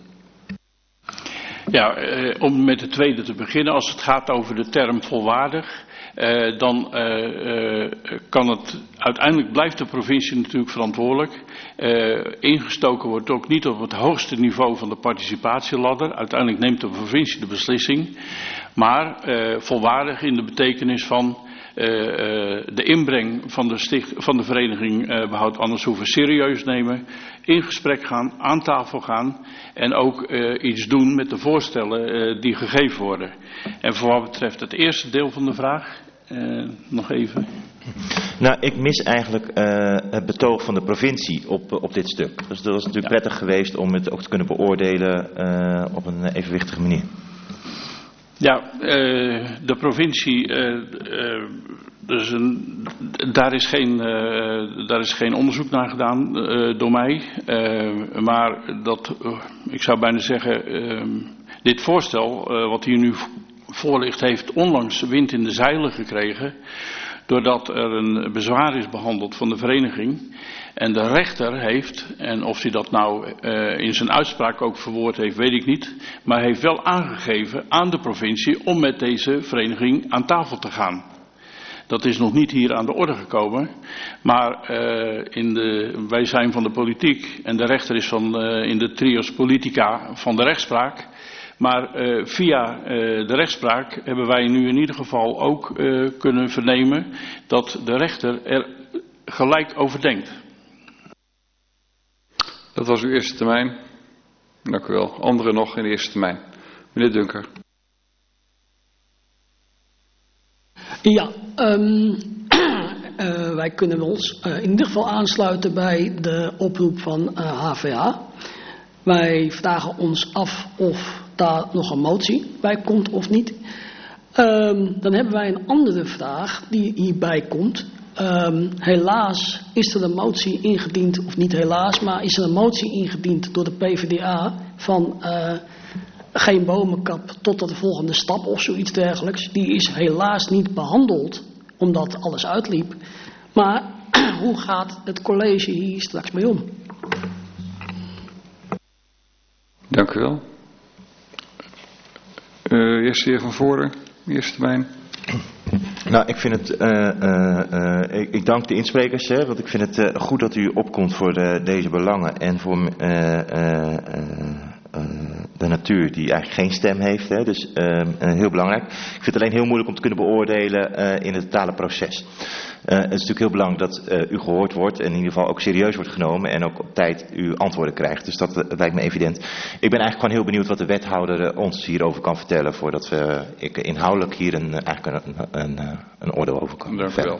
Ja, eh, om met de tweede te beginnen. Als het gaat over de term volwaardig, eh, dan eh, eh, kan het, uiteindelijk blijft de provincie natuurlijk verantwoordelijk. Eh, ingestoken wordt ook niet op het hoogste niveau van de participatieladder. Uiteindelijk neemt de provincie de beslissing. Maar eh, volwaardig in de betekenis van Uh, uh, de inbreng van de, sticht, van de vereniging uh, Behoud Andershoeve serieus nemen, in gesprek gaan, aan tafel gaan en ook uh, iets doen met de voorstellen uh, die gegeven worden. En voor wat betreft het eerste deel van de vraag, uh, nog even. Nou, ik mis eigenlijk uh, het betoog van de provincie op, op dit stuk. Dus dat was natuurlijk ja. prettig geweest om het ook te kunnen beoordelen uh, op een evenwichtige manier. Ja, uh, de provincie, uh, uh, dus een, daar, is geen, uh, daar is geen onderzoek naar gedaan uh, door mij. Uh, maar dat, uh, ik zou bijna zeggen, uh, dit voorstel uh, wat hier nu voor ligt heeft onlangs wind in de zeilen gekregen. Doordat er een bezwaar is behandeld van de vereniging. En de rechter heeft, en of hij dat nou uh, in zijn uitspraak ook verwoord heeft, weet ik niet. Maar heeft wel aangegeven aan de provincie om met deze vereniging aan tafel te gaan. Dat is nog niet hier aan de orde gekomen. Maar uh, in de, wij zijn van de politiek en de rechter is van, uh, in de trios politica van de rechtspraak. Maar uh, via uh, de rechtspraak hebben wij nu in ieder geval ook uh, kunnen vernemen dat de rechter er gelijk over denkt. Dat was uw eerste termijn. Dank u wel. Anderen nog in de eerste termijn. Meneer Dunker. Ja, um, uh, wij kunnen ons uh, in ieder geval aansluiten bij de oproep van uh, H V A. Wij vragen ons af of daar nog een motie bij komt of niet. Um, dan hebben wij een andere vraag die hierbij komt. Um, helaas is er een motie ingediend, of niet helaas, maar is er een motie ingediend door de P V D A van uh, geen bomenkap tot de volgende stap of zoiets dergelijks. Die is helaas niet behandeld, omdat alles uitliep. Maar hoe gaat het college hier straks mee om? Dank u wel. Uh, eerste heer Van Voren, eerste termijn. Nou, ik vind het, uh, uh, uh, ik, ik dank de insprekers, hè, want ik vind het uh, goed dat u opkomt voor de, deze belangen en voor uh, uh, uh, uh, de natuur die eigenlijk geen stem heeft. Hè, dus uh, uh, heel belangrijk. Ik vind het alleen heel moeilijk om te kunnen beoordelen uh, in het totale proces. Uh, het is natuurlijk heel belangrijk dat uh, u gehoord wordt en in ieder geval ook serieus wordt genomen en ook op tijd uw antwoorden krijgt. Dus dat uh, lijkt me evident. Ik ben eigenlijk gewoon heel benieuwd wat de wethouder uh, ons hierover kan vertellen voordat we uh, ik, inhoudelijk hier een, uh, eigenlijk een, een, een, een oordeel over kan. Dank u wel.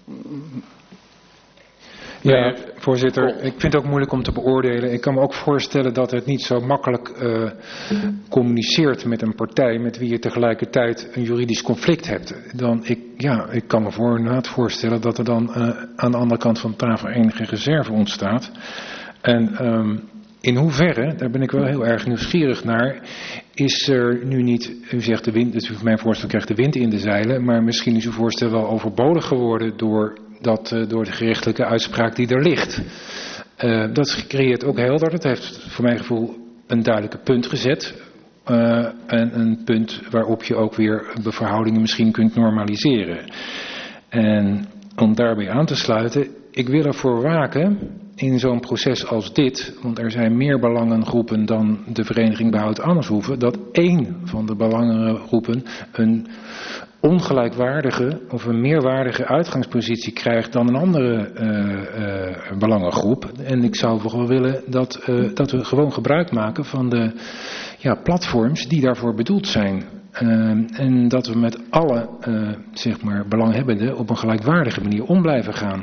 Ja, voorzitter, ik vind het ook moeilijk om te beoordelen. Ik kan me ook voorstellen dat het niet zo makkelijk uh, communiceert met een partij met wie je tegelijkertijd een juridisch conflict hebt. Dan ik, ja, ik kan me voor, inderdaad voorstellen dat er dan uh, aan de andere kant van de tafel enige reserve ontstaat. En um, in hoeverre, daar ben ik wel heel erg nieuwsgierig naar, is er nu niet, u zegt de wind, dus mijn voorstel krijgt de wind in de zeilen, maar misschien is uw voorstel wel overbodig geworden door dat uh, door de gerechtelijke uitspraak die er ligt. Uh, dat creëert ook helder. Dat heeft voor mijn gevoel een duidelijke punt gezet. Uh, en een punt waarop je ook weer de verhoudingen misschien kunt normaliseren. En om daarbij aan te sluiten, ik wil ervoor waken in zo'n proces als dit, want er zijn meer belangengroepen dan de Vereniging Behoud Annershoeve, dat één van de belangengroepen een ongelijkwaardige of een meerwaardige uitgangspositie krijgt dan een andere uh, uh, belangengroep. En ik zou wel willen dat, uh, dat we gewoon gebruik maken van de ja, platforms die daarvoor bedoeld zijn. Uh, en dat we met alle uh, zeg maar belanghebbenden op een gelijkwaardige manier om blijven gaan.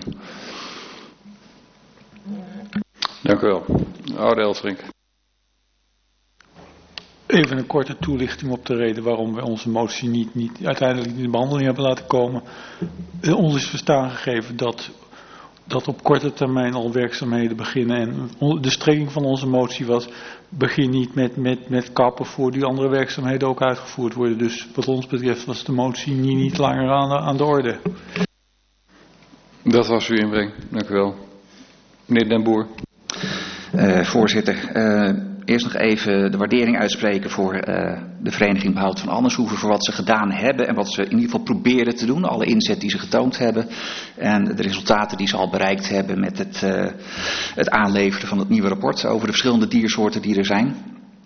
Dank u wel. Oude Elfrink. Even een korte toelichting op de reden waarom we onze motie niet, niet uiteindelijk in de behandeling hebben laten komen. Uh, ons is verstaan gegeven dat, dat op korte termijn al werkzaamheden beginnen. En de strekking van onze motie was, begin niet met, met, met kappen voor die andere werkzaamheden ook uitgevoerd worden. Dus wat ons betreft was de motie niet, niet langer aan de, aan de orde. Dat was uw inbreng. Dank u wel. Meneer Den Boer. Uh, voorzitter, uh, eerst nog even de waardering uitspreken voor uh, de Vereniging Behoud van Annershoeve voor wat ze gedaan hebben en wat ze in ieder geval proberen te doen. Alle inzet die ze getoond hebben en de resultaten die ze al bereikt hebben met het, uh, het aanleveren van het nieuwe rapport over de verschillende diersoorten die er zijn.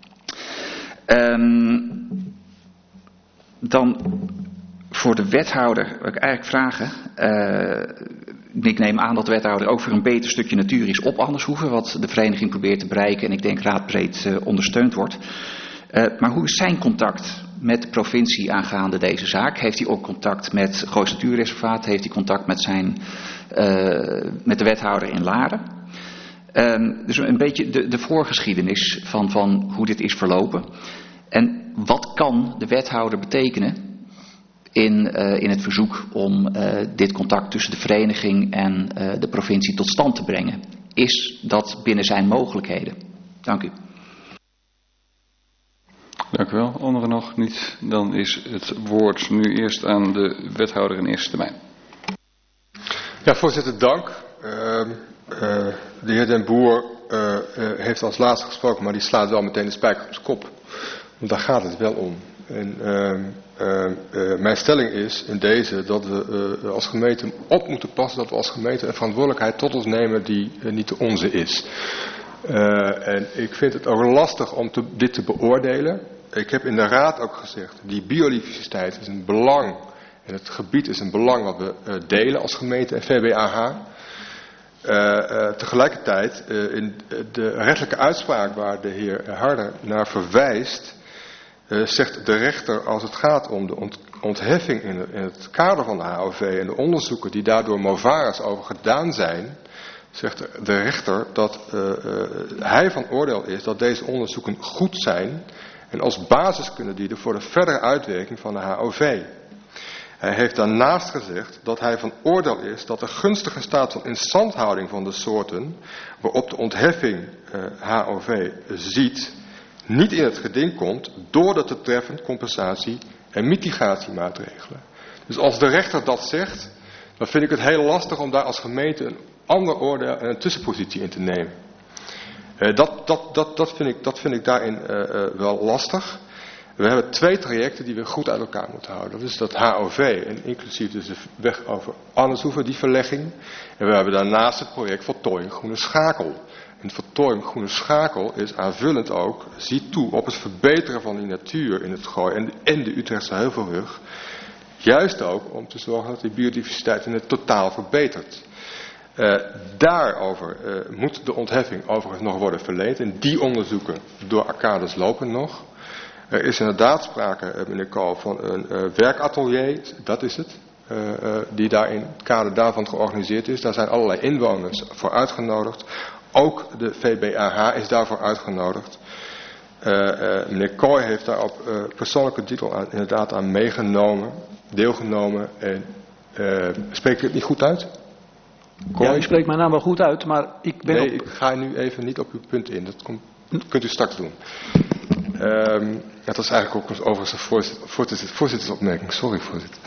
Um, dan voor de wethouder wil ik eigenlijk vragen. Uh, Ik neem aan dat de wethouder ook voor een beter stukje natuur is op Annershoeve, wat de vereniging probeert te bereiken en ik denk raadbreed uh, ondersteund wordt. Uh, maar hoe is zijn contact met de provincie aangaande deze zaak? Heeft hij ook contact met het Goois Natuurreservaat? Heeft hij contact met, zijn, uh, met de wethouder in Laren? Um, dus een beetje de, de voorgeschiedenis van, van hoe dit is verlopen. En wat kan de wethouder betekenen in, uh, in het verzoek om uh, dit contact tussen de vereniging en uh, de provincie tot stand te brengen? Is dat binnen zijn mogelijkheden? Dank u. Dank u wel. Anderen nog niet. Dan is het woord nu eerst aan de wethouder in eerste termijn. Ja, voorzitter, dank. Uh, uh, de heer Den Boer uh, uh, heeft als laatste gesproken, maar die slaat wel meteen de spijker op zijn kop. Want daar gaat het wel om. En uh, uh, uh, mijn stelling is in deze dat we uh, als gemeente op moeten passen, dat we als gemeente een verantwoordelijkheid tot ons nemen die uh, niet de onze is. Uh, en ik vind het ook lastig om te, dit te beoordelen. Ik heb in de raad ook gezegd, die biodiversiteit is een belang. En het gebied is een belang wat we uh, delen als gemeente en V B A H. Uh, uh, tegelijkertijd, uh, in de rechtelijke uitspraak waar de heer Harder naar verwijst, uh, zegt de rechter als het gaat om de ont ontheffing in, de, in het kader van de H O V en de onderzoeken die daardoor Movares over gedaan zijn, zegt de rechter dat uh, uh, hij van oordeel is dat deze onderzoeken goed zijn en als basis kunnen dienen voor de verdere uitwerking van de H O V. Hij heeft daarnaast gezegd dat hij van oordeel is dat de gunstige staat van instandhouding van de soorten waarop de ontheffing uh, H O V ziet, niet in het geding komt door de te treffen compensatie- en mitigatiemaatregelen. Dus als de rechter dat zegt, dan vind ik het heel lastig om daar als gemeente een ander oordeel en een tussenpositie in te nemen. Uh, dat, dat, dat, dat, vind ik, dat vind ik daarin uh, uh, wel lastig. We hebben twee trajecten die we goed uit elkaar moeten houden. Dat is dat H O V, en inclusief dus de weg over Anneshoeve, die verlegging. En we hebben daarnaast het project Voltooiing Groene Schakel. En Voltooiing Groene Schakel is aanvullend ook, ziet toe op het verbeteren van die natuur in het Gooi en, en de Utrechtse Heuvelrug. Juist ook om te zorgen dat die biodiversiteit in het totaal verbetert. Uh, daarover uh, moet de ontheffing overigens nog worden verleend. En die onderzoeken door Arcades lopen nog. Er is inderdaad sprake, uh, meneer Kool, van een uh, werkatelier, dat is het, uh, uh, die daar in het kader daarvan georganiseerd is. Daar zijn allerlei inwoners voor uitgenodigd. Ook de V B A H is daarvoor uitgenodigd. Uh, uh, meneer Kool heeft daar op uh, persoonlijke titel aan, inderdaad aan meegenomen, deelgenomen. En uh, spreek ik het niet goed uit? Ja, u spreekt mijn naam wel goed uit, maar ik ben Nee, op... ik ga nu even niet op uw punt in. Dat komt, kunt u straks doen. Um, ja, dat is eigenlijk ook overigens een voorzitter, voorzitter, voorzittersopmerking. Sorry, voorzitter.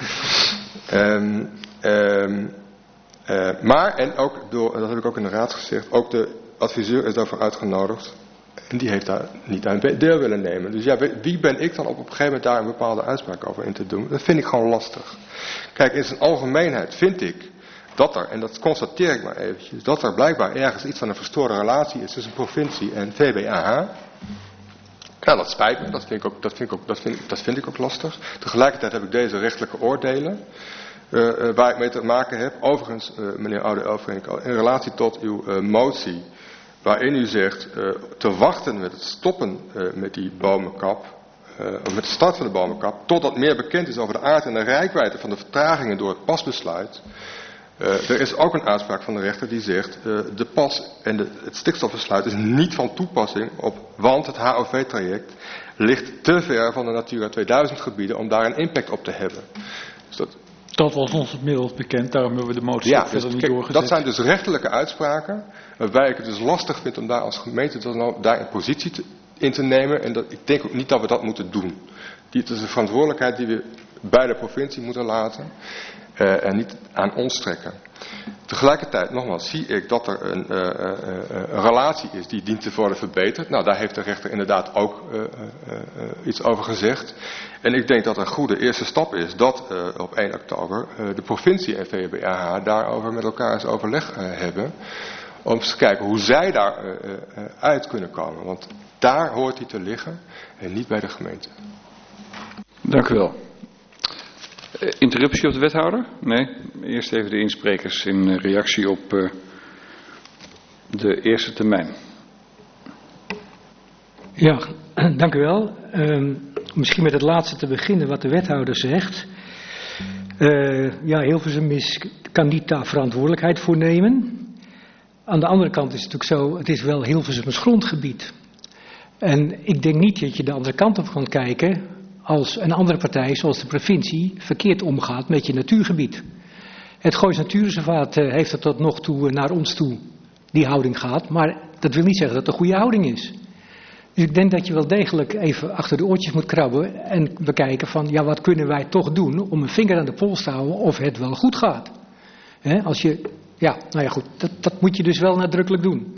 Um, um, uh, maar, en ook door, dat heb ik ook in de raad gezegd, ook de adviseur is daarvoor uitgenodigd. En die heeft daar niet aan deel willen nemen. Dus ja, wie ben ik dan op een gegeven moment daar een bepaalde uitspraak over in te doen? Dat vind ik gewoon lastig. Kijk, in zijn algemeenheid vind ik dat er, en dat constateer ik maar eventjes, dat er blijkbaar ergens iets van een verstoorde relatie is tussen provincie en V B A H. Nou, dat spijt me, dat vind ik ook, dat vind ik ook, dat vind, dat vind ik ook lastig. Tegelijkertijd heb ik deze rechtelijke oordelen, uh, uh, waar ik mee te maken heb. Overigens, uh, meneer Oude-Elfrink, in relatie tot uw uh, motie, waarin u zegt uh, te wachten met het stoppen uh, met die bomenkap, uh, of met de start van de bomenkap, totdat meer bekend is over de aard en de reikwijdte van de vertragingen door het pasbesluit. Uh, er is ook een uitspraak van de rechter die zegt, uh, de pas en de, het stikstofbesluit is niet van toepassing op, want het H O V-traject ligt te ver van de Natura tweeduizend gebieden om daar een impact op te hebben. Dus dat, dat was ons inmiddels bekend, daarom hebben we de motie ja, verder dus, niet kijk, doorgezet. dat zijn dus rechtelijke uitspraken, waarbij ik het dus lastig vind om daar als gemeente dan nou, daar een positie te, in te nemen. En dat, ik denk ook niet dat we dat moeten doen. Die, het is een verantwoordelijkheid die we bij de provincie moeten laten. Uh, en niet aan ons trekken. Tegelijkertijd, nogmaals, zie ik dat er een, uh, uh, een relatie is die dient te worden verbeterd. Nou, daar heeft de rechter inderdaad ook uh, uh, uh, iets over gezegd. En ik denk dat een goede eerste stap is dat uh, op één oktober uh, de provincie en V B A H daarover met elkaar eens overleg uh, hebben. Om te kijken hoe zij daar uh, uh, uit kunnen komen. Want daar hoort hij te liggen en niet bij de gemeente. Dank u wel. Interruptie op de wethouder? Nee. Eerst even de insprekers in reactie op uh, de eerste termijn. Ja, dank u wel. Uh, misschien met het laatste te beginnen wat de wethouder zegt. Uh, ja, Hilversum is, kan niet daar verantwoordelijkheid voor nemen. Aan de andere kant is het natuurlijk zo, het is wel Hilversums grondgebied. En ik denk niet dat je de andere kant op kan kijken als een andere partij, zoals de provincie, verkeerd omgaat met je natuurgebied. Het Goois Natuurreservaat uh, heeft er tot nog toe uh, naar ons toe die houding gehad, maar dat wil niet zeggen dat het een goede houding is. Dus ik denk dat je wel degelijk even achter de oortjes moet krabben en bekijken van, ja, wat kunnen wij toch doen om een vinger aan de pols te houden of het wel goed gaat. He, als je, ja, nou ja goed, dat, dat moet je dus wel nadrukkelijk doen.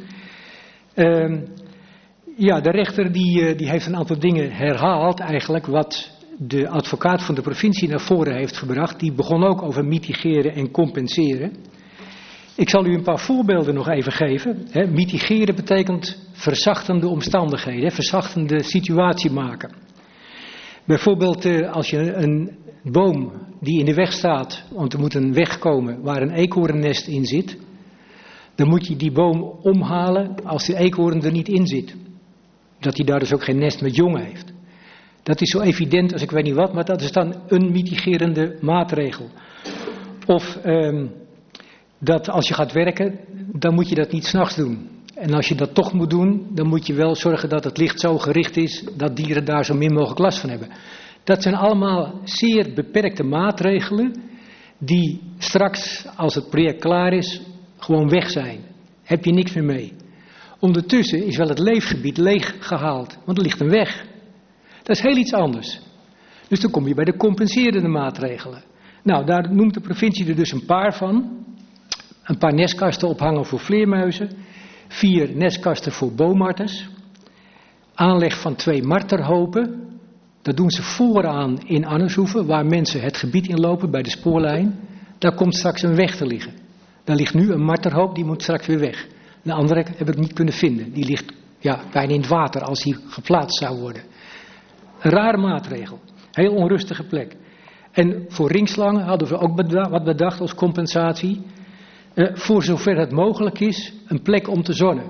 Uh, ja, de rechter die, uh, die heeft een aantal dingen herhaald eigenlijk wat de advocaat van de provincie naar voren heeft gebracht. Die begon ook over mitigeren en compenseren. Ik zal u een paar voorbeelden nog even geven. He, mitigeren betekent verzachtende omstandigheden, verzachtende situatie maken. Bijvoorbeeld uh, als je een boom die in de weg staat, want er moet een weg komen waar een eekhoornnest in zit, dan moet je die boom omhalen als de eekhoorn er niet in zit. Dat hij daar dus ook geen nest met jongen heeft. Dat is zo evident als ik weet niet wat, maar dat is dan een mitigerende maatregel. Of um, dat als je gaat werken, dan moet je dat niet 's nachts doen. En als je dat toch moet doen, dan moet je wel zorgen dat het licht zo gericht is dat dieren daar zo min mogelijk last van hebben. Dat zijn allemaal zeer beperkte maatregelen die straks, als het project klaar is, gewoon weg zijn. Heb je niks meer mee. Ondertussen is wel het leefgebied leeg gehaald, want er ligt een weg. Dat is heel iets anders. Dus dan kom je bij de compenserende maatregelen. Nou, daar noemt de provincie er dus een paar van. Een paar nestkasten ophangen voor vleermuizen. Vier nestkasten voor boomarters. Aanleg van twee marterhopen. Dat doen ze vooraan in Arnenshoeven, waar mensen het gebied inlopen bij de spoorlijn. Daar komt straks een weg te liggen. Daar ligt nu een marterhoop, die moet straks weer weg. De andere heb ik niet kunnen vinden. Die ligt ja, bijna in het water als die geplaatst zou worden. Een rare maatregel. Heel onrustige plek. En voor ringslangen hadden we ook beda- wat bedacht als compensatie. Uh, voor zover het mogelijk is, een plek om te zonnen.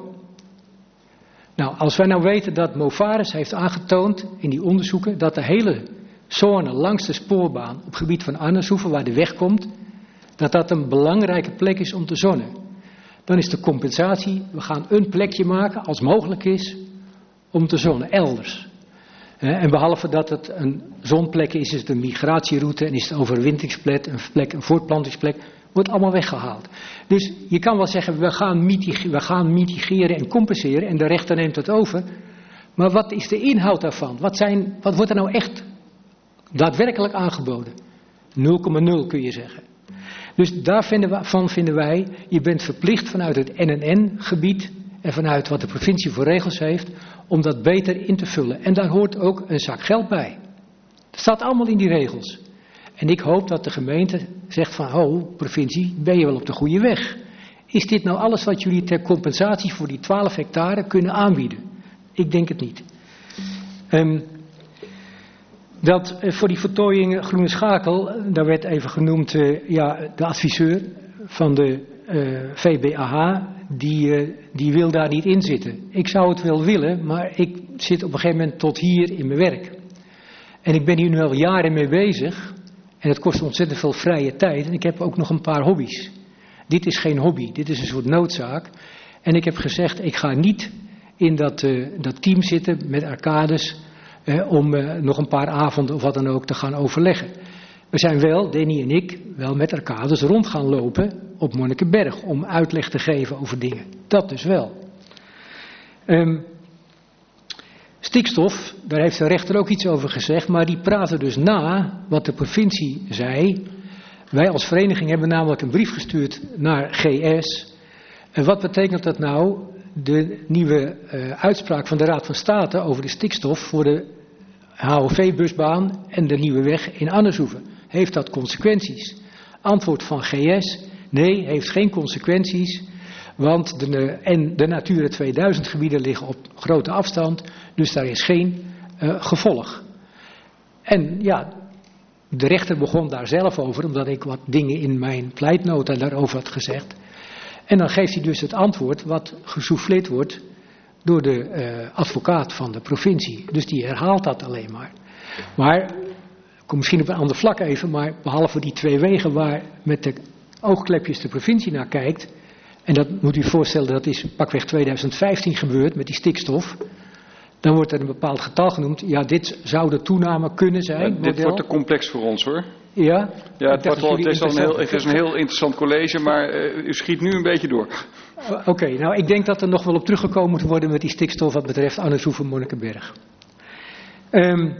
Nou, als wij nou weten dat Movares heeft aangetoond in die onderzoeken dat de hele zone langs de spoorbaan op het gebied van Arnenshoeven, waar de weg komt, dat dat een belangrijke plek is om te zonnen. Dan is de compensatie, we gaan een plekje maken als mogelijk is om te zonnen, elders. En behalve dat het een zonplek is, is het een migratieroute en is het een overwinteringsplek, een plek, een voortplantingsplek, wordt allemaal weggehaald. Dus je kan wel zeggen, we gaan, mitig- we gaan mitigeren en compenseren en de rechter neemt het over. Maar wat is de inhoud daarvan? Wat, zijn, wat wordt er nou echt daadwerkelijk aangeboden? nul komma nul kun je zeggen. Dus daarvan vinden wij, je bent verplicht vanuit het N N N-gebied en vanuit wat de provincie voor regels heeft, om dat beter in te vullen. En daar hoort ook een zak geld bij. Dat staat allemaal in die regels. En ik hoop dat de gemeente zegt van, oh, provincie, ben je wel op de goede weg? Is dit nou alles wat jullie ter compensatie voor die twaalf hectare kunnen aanbieden? Ik denk het niet. Um, dat uh, voor die vertooiing Groene Schakel, daar werd even genoemd, uh, ja, de adviseur van de uh, V B A H, die, uh, die wil daar niet in zitten. Ik zou het wel willen, maar ik zit op een gegeven moment tot hier in mijn werk. En ik ben hier nu al jaren mee bezig. En het kost ontzettend veel vrije tijd. En ik heb ook nog een paar hobby's. Dit is geen hobby, dit is een soort noodzaak. En ik heb gezegd, ik ga niet in dat, uh, dat team zitten met arcades uh, om uh, nog een paar avonden of wat dan ook te gaan overleggen. We zijn wel, Danny en ik, wel met arcades rond gaan lopen op Monnikenberg om uitleg te geven over dingen. Dat dus wel. Um, Stikstof, daar heeft de rechter ook iets over gezegd, maar die praten dus na wat de provincie zei. Wij als vereniging hebben namelijk een brief gestuurd naar G S. En wat betekent dat nou? De nieuwe uh, uitspraak van de Raad van State over de stikstof voor de H O V-busbaan en de nieuwe weg in Arnenshoeven. Heeft dat consequenties? Antwoord van G S, nee, heeft geen consequenties. Want de, en de Natura tweeduizend gebieden liggen op grote afstand, dus daar is geen uh, gevolg. En ja, de rechter begon daar zelf over, omdat ik wat dingen in mijn pleitnota daarover had gezegd. En dan geeft hij dus het antwoord wat gesouffleerd wordt door de uh, advocaat van de provincie. Dus die herhaalt dat alleen maar. Maar, ik kom misschien op een ander vlak even, maar behalve die twee wegen waar met de oogklepjes de provincie naar kijkt, en dat moet u voorstellen, dat is pakweg tweeduizend vijftien gebeurd met die stikstof, dan wordt er een bepaald getal genoemd. Ja, dit zou de toename kunnen zijn. Ja, dit wordt te complex voor ons hoor. Ja? Ja, het, wordt wel, het, is, een heel, het is een heel interessant college, maar uh, u schiet nu een beetje door. Uh, Oké, okay, nou ik denk dat er nog wel op teruggekomen moet worden met die stikstof wat betreft Annershoeve en Monnikenberg. Um,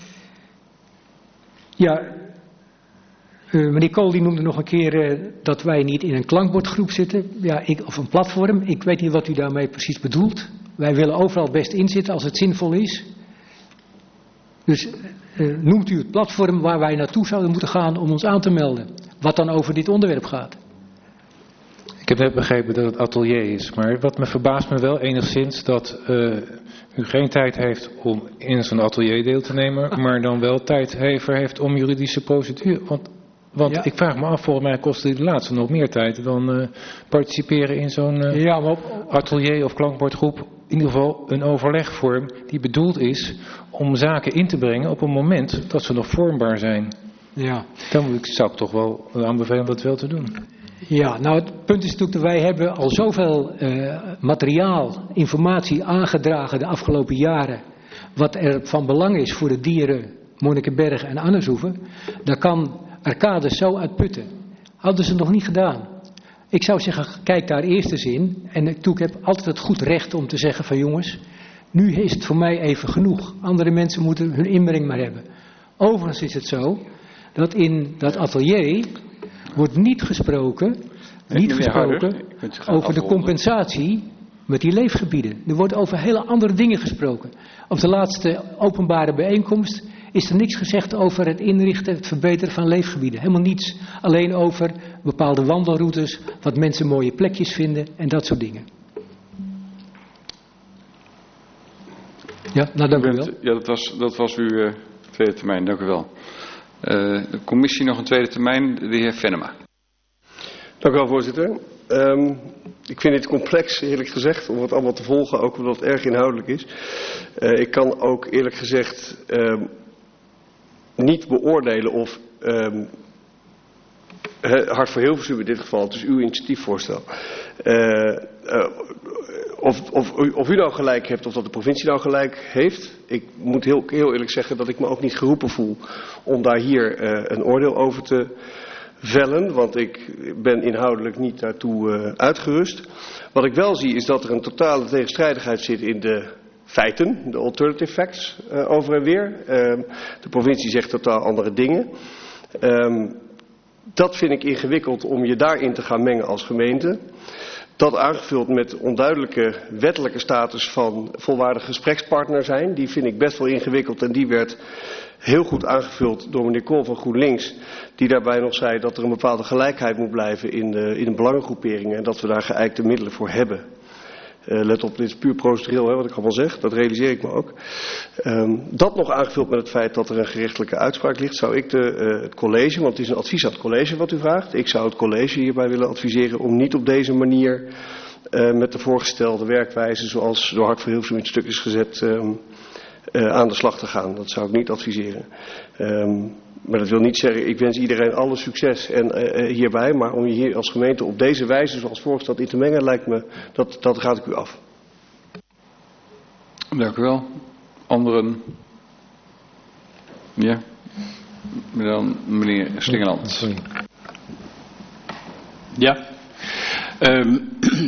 ja, uh, meneer Kool die noemde nog een keer uh, dat wij niet in een klankbordgroep zitten. Ja, ik, of een platform. Ik weet niet wat u daarmee precies bedoelt. Wij willen overal best inzitten als het zinvol is. Dus uh, noemt u het platform waar wij naartoe zouden moeten gaan om ons aan te melden. Wat dan over dit onderwerp gaat. Ik heb net begrepen dat het atelier is. Maar wat me verbaast me wel enigszins dat uh, u geen tijd heeft om in zo'n atelier deel te nemen. Maar dan wel tijd heeft om juridische procedure. Want, want ja. ik vraag me af, volgens mij kost die laatste nog meer tijd dan uh, participeren in zo'n uh, ja, op... atelier of klankbordgroep. In ieder geval een overlegvorm die bedoeld is om zaken in te brengen op een moment dat ze nog vormbaar zijn. Ja. Dan zou ik toch wel aanbevelen dat wel te doen. Ja, nou het punt is natuurlijk dat wij hebben al zoveel uh, materiaal, informatie aangedragen de afgelopen jaren. Wat er van belang is voor de dieren Monnikenberg en Annershoeve. Daar kan Arcades zo uitputten. Hadden ze het nog niet gedaan. Ik zou zeggen, kijk daar eerst eens in. En ik heb altijd het goed recht om te zeggen van jongens, nu is het voor mij even genoeg. Andere mensen moeten hun inbreng maar hebben. Overigens is het zo dat in dat atelier wordt niet gesproken, niet gesproken over de compensatie met die leefgebieden. Er wordt over hele andere dingen gesproken. Op de laatste openbare bijeenkomst is er niks gezegd over het inrichten, het verbeteren van leefgebieden. Helemaal niets. Alleen over bepaalde wandelroutes, wat mensen mooie plekjes vinden en dat soort dingen. Ja, nou dank u wel. Ja, dat was, dat was uw uh, tweede termijn, dank u wel. Uh, de commissie nog een tweede termijn, de heer Venema. Dank u wel, voorzitter. Um, ik vind dit complex, eerlijk gezegd, om het allemaal te volgen, ook omdat het erg inhoudelijk is. Uh, ik kan ook eerlijk gezegd um, niet beoordelen of um, Hart voor Hilversum in dit geval, het is uw initiatiefvoorstel, uh, uh, of, of, of u nou gelijk hebt of dat de provincie nou gelijk heeft. Ik moet heel, heel eerlijk zeggen dat ik me ook niet geroepen voel om daar hier uh, een oordeel over te vellen, want ik ben inhoudelijk niet daartoe uh, uitgerust. Wat ik wel zie is dat er een totale tegenstrijdigheid zit in de feiten, de alternative facts, uh, over en weer. Uh, de provincie zegt totaal andere dingen. Um, dat vind ik ingewikkeld om je daarin te gaan mengen als gemeente. Dat aangevuld met onduidelijke wettelijke status van volwaardig gesprekspartner zijn. Die vind ik best wel ingewikkeld en die werd heel goed aangevuld door meneer Kool van GroenLinks. Die daarbij nog zei dat er een bepaalde gelijkheid moet blijven in de, in de belangengroeperingen. En dat we daar geëikte middelen voor hebben. Uh, let op, dit is puur procedureel hè, wat ik allemaal zeg. Dat realiseer ik me ook. Um, dat nog aangevuld met het feit dat er een gerechtelijke uitspraak ligt. Zou ik de, uh, het college, want het is een advies aan het college wat u vraagt. Ik zou het college hierbij willen adviseren om niet op deze manier uh, met de voorgestelde werkwijze zoals door Hart voor Hilversum in het stuk is gezet um, uh, aan de slag te gaan. Dat zou ik niet adviseren. Um, Maar dat wil niet zeggen, ik wens iedereen alle succes en, uh, hierbij. Maar om je hier als gemeente op deze wijze, zoals voorgesteld, in te mengen, lijkt me, dat, dat raad ik u af. Dank u wel. Anderen? Ja. Dan meneer Slingeland. Ja. Um,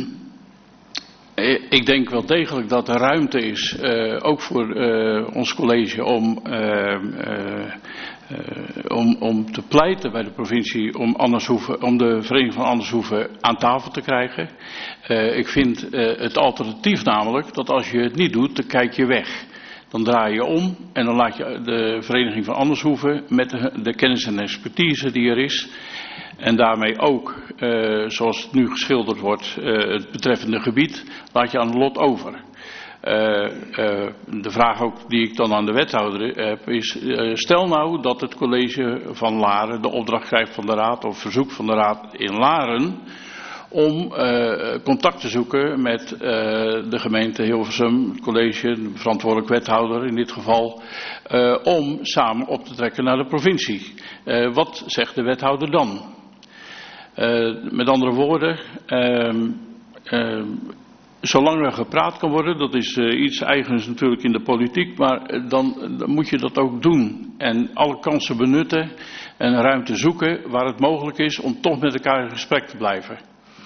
ik denk wel degelijk dat er ruimte is, uh, ook voor uh, ons college, om... Uh, uh, Uh, om, om te pleiten bij de provincie om, Annershoeve, om de Vereniging van Annershoeve aan tafel te krijgen. Uh, ik vind uh, het alternatief namelijk dat als je het niet doet, dan kijk je weg. Dan draai je om en dan laat je de Vereniging van Annershoeve met de, de kennis en expertise die er is. En daarmee ook, uh, zoals het nu geschilderd wordt, uh, het betreffende gebied, laat je aan het lot over. Uh, uh, de vraag ook die ik dan aan de wethouder heb is, uh, stel nou dat het college van Laren de opdracht krijgt van de raad of verzoek van de raad in Laren om uh, contact te zoeken met uh, de gemeente Hilversum, het college, de verantwoordelijk wethouder in dit geval, uh, om samen op te trekken naar de provincie. Uh, wat zegt de wethouder dan? Uh, met andere woorden, uh, uh, zolang er gepraat kan worden, dat is uh, iets eigens natuurlijk in de politiek, maar uh, dan, dan moet je dat ook doen. En alle kansen benutten en ruimte zoeken waar het mogelijk is om toch met elkaar in gesprek te blijven.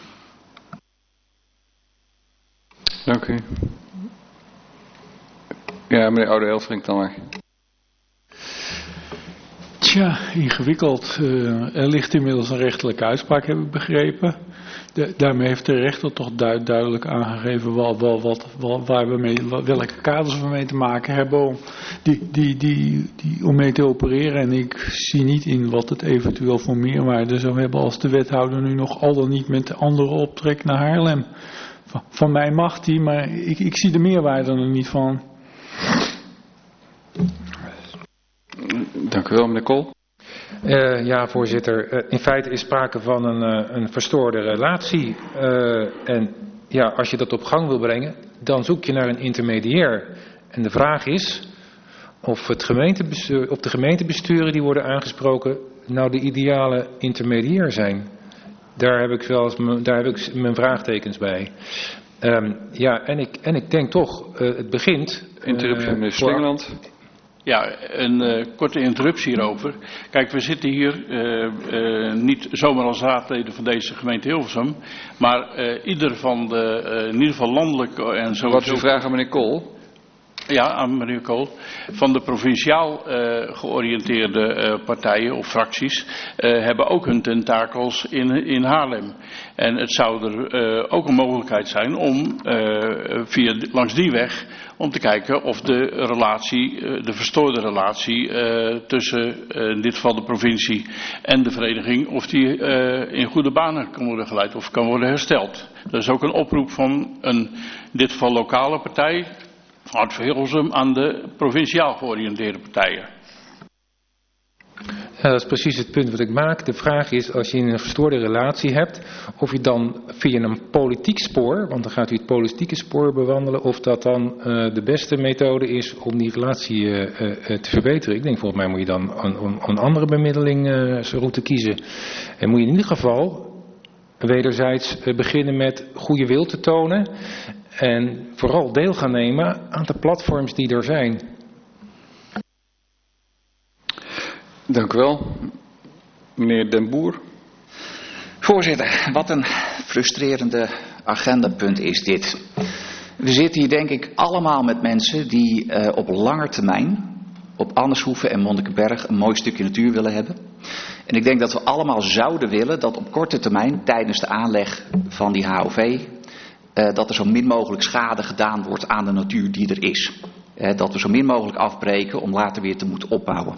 Dank u. Ja, meneer Oude-Elfrink dan maar. Tja, ingewikkeld. Uh, er ligt inmiddels een rechtelijke uitspraak, heb ik begrepen. De, daarmee heeft de rechter toch duid, duidelijk aangegeven wat, wat, wat, wat, waar we mee, wat, welke kaders we mee te maken hebben om, die, die, die, die, om mee te opereren. En ik zie niet in wat het eventueel voor meerwaarde zou hebben als de wethouder nu nog al dan niet met de andere optrekt naar Haarlem. Van, van mij mag die, maar ik, ik zie de meerwaarde er niet van. Dank u wel, meneer Kool. Uh, ja, voorzitter. Uh, in feite is sprake van een, uh, een verstoorde relatie. Uh, en ja, als je dat op gang wil brengen, dan zoek je naar een intermediair. En de vraag is of, het gemeentebestuur, of de gemeentebesturen die worden aangesproken nou de ideale intermediair zijn. Daar heb ik, zelfs, daar heb ik mijn vraagtekens bij. Um, ja, en ik, en ik denk toch, uh, het begint... Interruptie van meneer Slingeland. Ja, een uh, korte interruptie hierover. Kijk, we zitten hier uh, uh, niet zomaar als raadleden van deze gemeente Hilversum, maar uh, ieder van de, uh, in ieder geval landelijk en zo. Wat is uw vraag aan meneer Kool? Ja, aan meneer Kool. Van de provinciaal uh, georiënteerde uh, partijen of fracties uh, hebben ook hun tentakels in, in Haarlem. En het zou er uh, ook een mogelijkheid zijn om uh, via, langs die weg om te kijken of de relatie, uh, de verstoorde relatie uh, tussen uh, in dit geval de provincie en de vereniging, of die uh, in goede banen kan worden geleid of kan worden hersteld. Dat is ook een oproep van een, in dit geval lokale partij, vanuit Hilversum, aan de provinciaal georiënteerde partijen. Ja, dat is precies het punt wat ik maak. De vraag is, als je een verstoorde relatie hebt, of je dan via een politiek spoor, want dan gaat u het politieke spoor bewandelen, of dat dan uh, de beste methode is om die relatie uh, uh, te verbeteren. Ik denk, volgens mij moet je dan een, een andere bemiddelingsroute uh, kiezen. En moet je in ieder geval wederzijds uh, beginnen met goede wil te tonen en vooral deel gaan nemen aan de platforms die er zijn. Dank u wel. Meneer Den Boer. Voorzitter, wat een frustrerende agendapunt is dit. We zitten hier denk ik allemaal met mensen die uh, op lange termijn op Annershoeve en Monnikenberg een mooi stukje natuur willen hebben. En ik denk dat we allemaal zouden willen dat op korte termijn tijdens de aanleg van die H O V uh, dat er zo min mogelijk schade gedaan wordt aan de natuur die er is. Uh, dat we zo min mogelijk afbreken om later weer te moeten opbouwen.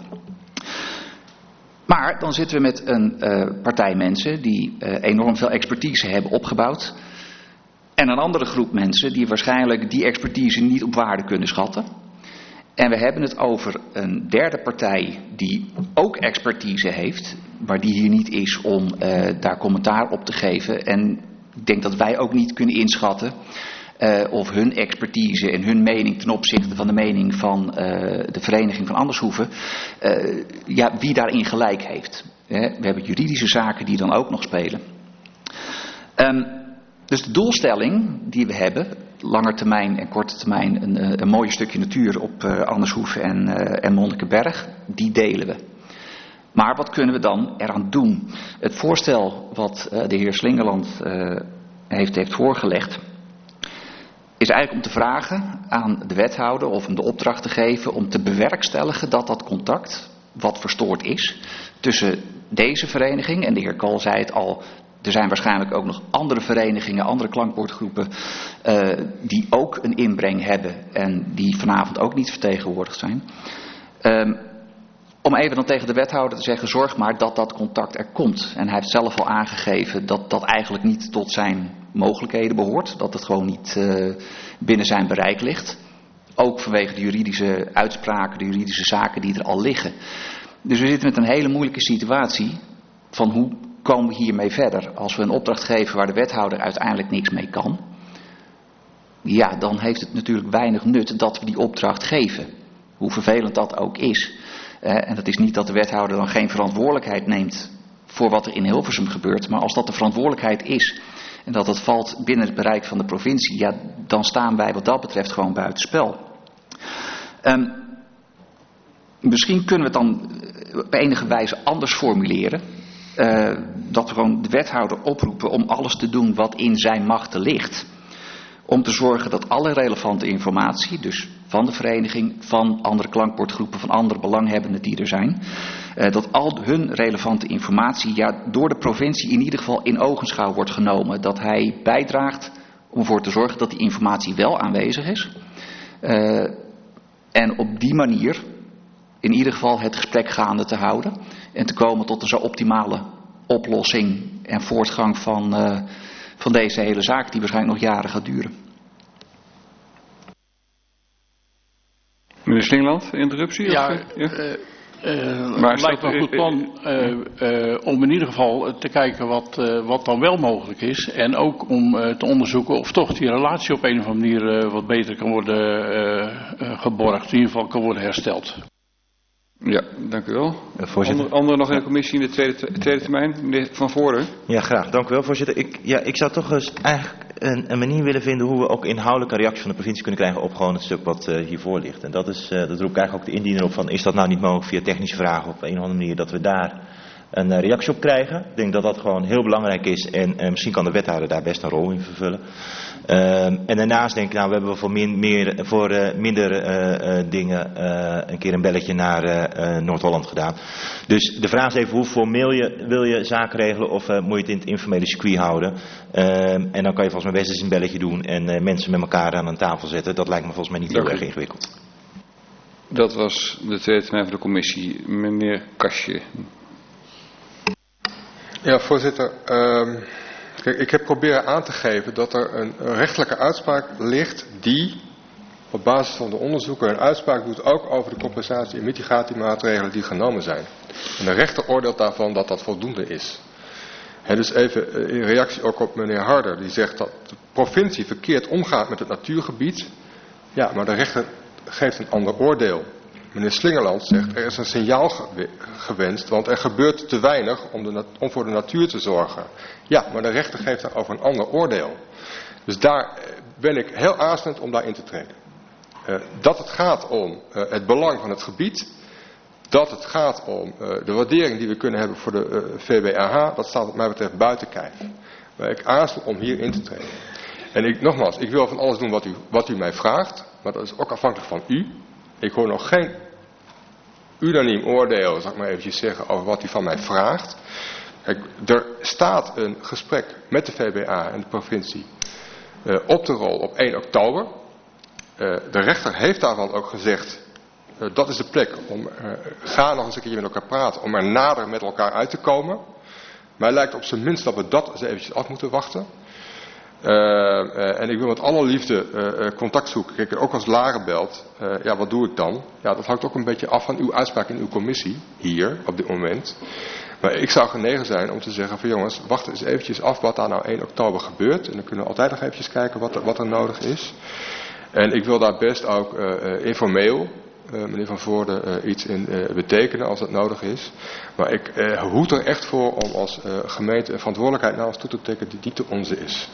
Maar dan zitten we met een uh, partij mensen die uh, enorm veel expertise hebben opgebouwd. En een andere groep mensen die waarschijnlijk die expertise niet op waarde kunnen schatten. En we hebben het over een derde partij die ook expertise heeft, maar die hier niet is om uh, daar commentaar op te geven. En ik denk dat wij ook niet kunnen inschatten uh, of hun expertise en hun mening ten opzichte van de mening van uh, de Vereniging van Annershoeve, uh, ja, wie daarin gelijk heeft. Uh, we hebben juridische zaken die dan ook nog spelen. Um, dus de doelstelling die we hebben, lange termijn en korte termijn, een, een mooi stukje natuur op uh, Annershoeve en, uh, en Monnikenberg, die delen we. Maar wat kunnen we dan eraan doen? Het voorstel wat uh, de heer Slingeland uh, heeft, heeft voorgelegd, is eigenlijk om te vragen aan de wethouder of hem de opdracht te geven om te bewerkstelligen dat dat contact, wat verstoord is, tussen deze vereniging, en de heer Kool zei het al, er zijn waarschijnlijk ook nog andere verenigingen, andere klankbordgroepen, uh, die ook een inbreng hebben en die vanavond ook niet vertegenwoordigd zijn. Um, om even dan tegen de wethouder te zeggen, zorg maar dat dat contact er komt. En hij heeft zelf al aangegeven dat dat eigenlijk niet tot zijn mogelijkheden behoort. Dat het gewoon niet uh, binnen zijn bereik ligt. Ook vanwege de juridische uitspraken, de juridische zaken die er al liggen. Dus we zitten met een hele moeilijke situatie van hoe komen we hiermee verder? Als we een opdracht geven waar de wethouder uiteindelijk niks mee kan, ja, dan heeft het natuurlijk weinig nut dat we die opdracht geven. Hoe vervelend dat ook is. Uh, en dat is niet dat de wethouder dan geen verantwoordelijkheid neemt voor wat er in Hilversum gebeurt. Maar als dat de verantwoordelijkheid is en dat het valt binnen het bereik van de provincie, ja, dan staan wij wat dat betreft gewoon buitenspel. Um, misschien kunnen we het dan op enige wijze anders formuleren. Uh, dat we gewoon de wethouder oproepen om alles te doen wat in zijn machten ligt. Om te zorgen dat alle relevante informatie, dus van de vereniging, van andere klankbordgroepen, van andere belanghebbenden die er zijn, uh, dat al hun relevante informatie ja, door de provincie in ieder geval in ogenschouw wordt genomen. Dat hij bijdraagt om ervoor te zorgen dat die informatie wel aanwezig is. Uh, en op die manier in ieder geval het gesprek gaande te houden en te komen tot een zo optimale oplossing en voortgang van, uh, van deze hele zaak die waarschijnlijk nog jaren gaat duren. Meneer Slingeland, interruptie? Ja, of, ja? Uh, uh, maar het lijkt me een goed plan uh, uh, om in ieder geval te kijken wat, uh, wat dan wel mogelijk is. En ook om uh, te onderzoeken of toch die relatie op een of andere manier uh, wat beter kan worden uh, uh, geborgd. In ieder geval kan worden hersteld. Ja, dank u wel. Voorzitter. Ander, andere nog in de commissie in de tweede, tweede termijn, meneer Van Voorden. Ja, graag. Dank u wel, voorzitter. Ik, ja, ik zou toch eens eigenlijk een, een manier willen vinden hoe we ook inhoudelijke reactie van de provincie kunnen krijgen op gewoon het stuk wat uh, hiervoor ligt. En dat is, uh, dat roep ik eigenlijk ook de indiener op van, is dat nou niet mogelijk via technische vragen op een of andere manier dat we daar een uh, reactie op krijgen. Ik denk dat dat gewoon heel belangrijk is en uh, misschien kan de wethouder daar best een rol in vervullen. Uh, en daarnaast denk ik, nou, we hebben voor, min, meer, voor uh, minder uh, uh, dingen uh, een keer een belletje naar uh, uh, Noord-Holland gedaan. Dus de vraag is even, hoe formeel je, wil je zaken regelen of uh, moet je het in het informele circuit houden? Uh, en dan kan je volgens mij best eens een belletje doen en uh, mensen met elkaar aan een tafel zetten. Dat lijkt me volgens mij niet heel erg ingewikkeld. Dat was de tweede termijn van de commissie. Meneer Kastje. Ja, voorzitter. Uh, kijk, ik heb proberen aan te geven dat er een rechtelijke uitspraak ligt die op basis van de onderzoeken een uitspraak doet ook over de compensatie- en mitigatiemaatregelen die genomen zijn. En de rechter oordeelt daarvan dat dat voldoende is. He, dus even in reactie ook op meneer Harder, die zegt dat de provincie verkeerd omgaat met het natuurgebied. Ja, maar de rechter geeft een ander oordeel. Meneer Slingeland zegt, er is een signaal gewenst, want er gebeurt te weinig om, de, om voor de natuur te zorgen. Ja, maar de rechter geeft daarover een ander oordeel. Dus daar ben ik heel aarzelend om daarin te treden. Uh, dat het gaat om uh, het belang van het gebied, dat het gaat om uh, de waardering die we kunnen hebben voor de uh, V B A H, dat staat wat mij betreft buiten kijf. Maar ik aarzel om hier in te treden. En ik, nogmaals, ik wil van alles doen wat u, wat u mij vraagt, maar dat is ook afhankelijk van u. Ik hoor nog geen unaniem oordeel, zal ik maar eventjes zeggen, over wat u van mij vraagt. Kijk, er staat een gesprek met de V B A en de provincie uh, op de rol op één oktober. Uh, de rechter heeft daarvan ook gezegd, uh, dat is de plek om, uh, ga nog eens een keer met elkaar praten, om er nader met elkaar uit te komen. Mij lijkt op zijn minst dat we dat eens eventjes af moeten wachten. Uh, uh, en ik wil met alle liefde uh, uh, contact zoeken. Kijk, ook als Laren belt, uh, ja, wat doe ik dan? Ja, dat hangt ook een beetje af van uw uitspraak in uw commissie, hier, op dit moment. Maar ik zou genegen zijn om te zeggen van jongens, wacht eens eventjes af wat daar nou één oktober gebeurt. En dan kunnen we altijd nog eventjes kijken wat er, wat er nodig is. En ik wil daar best ook uh, uh, informeel, uh, meneer Van Voorde, uh, iets in uh, betekenen als dat nodig is. Maar ik uh, hoed er echt voor om als uh, gemeente een verantwoordelijkheid naar ons toe te trekken die niet de onze is.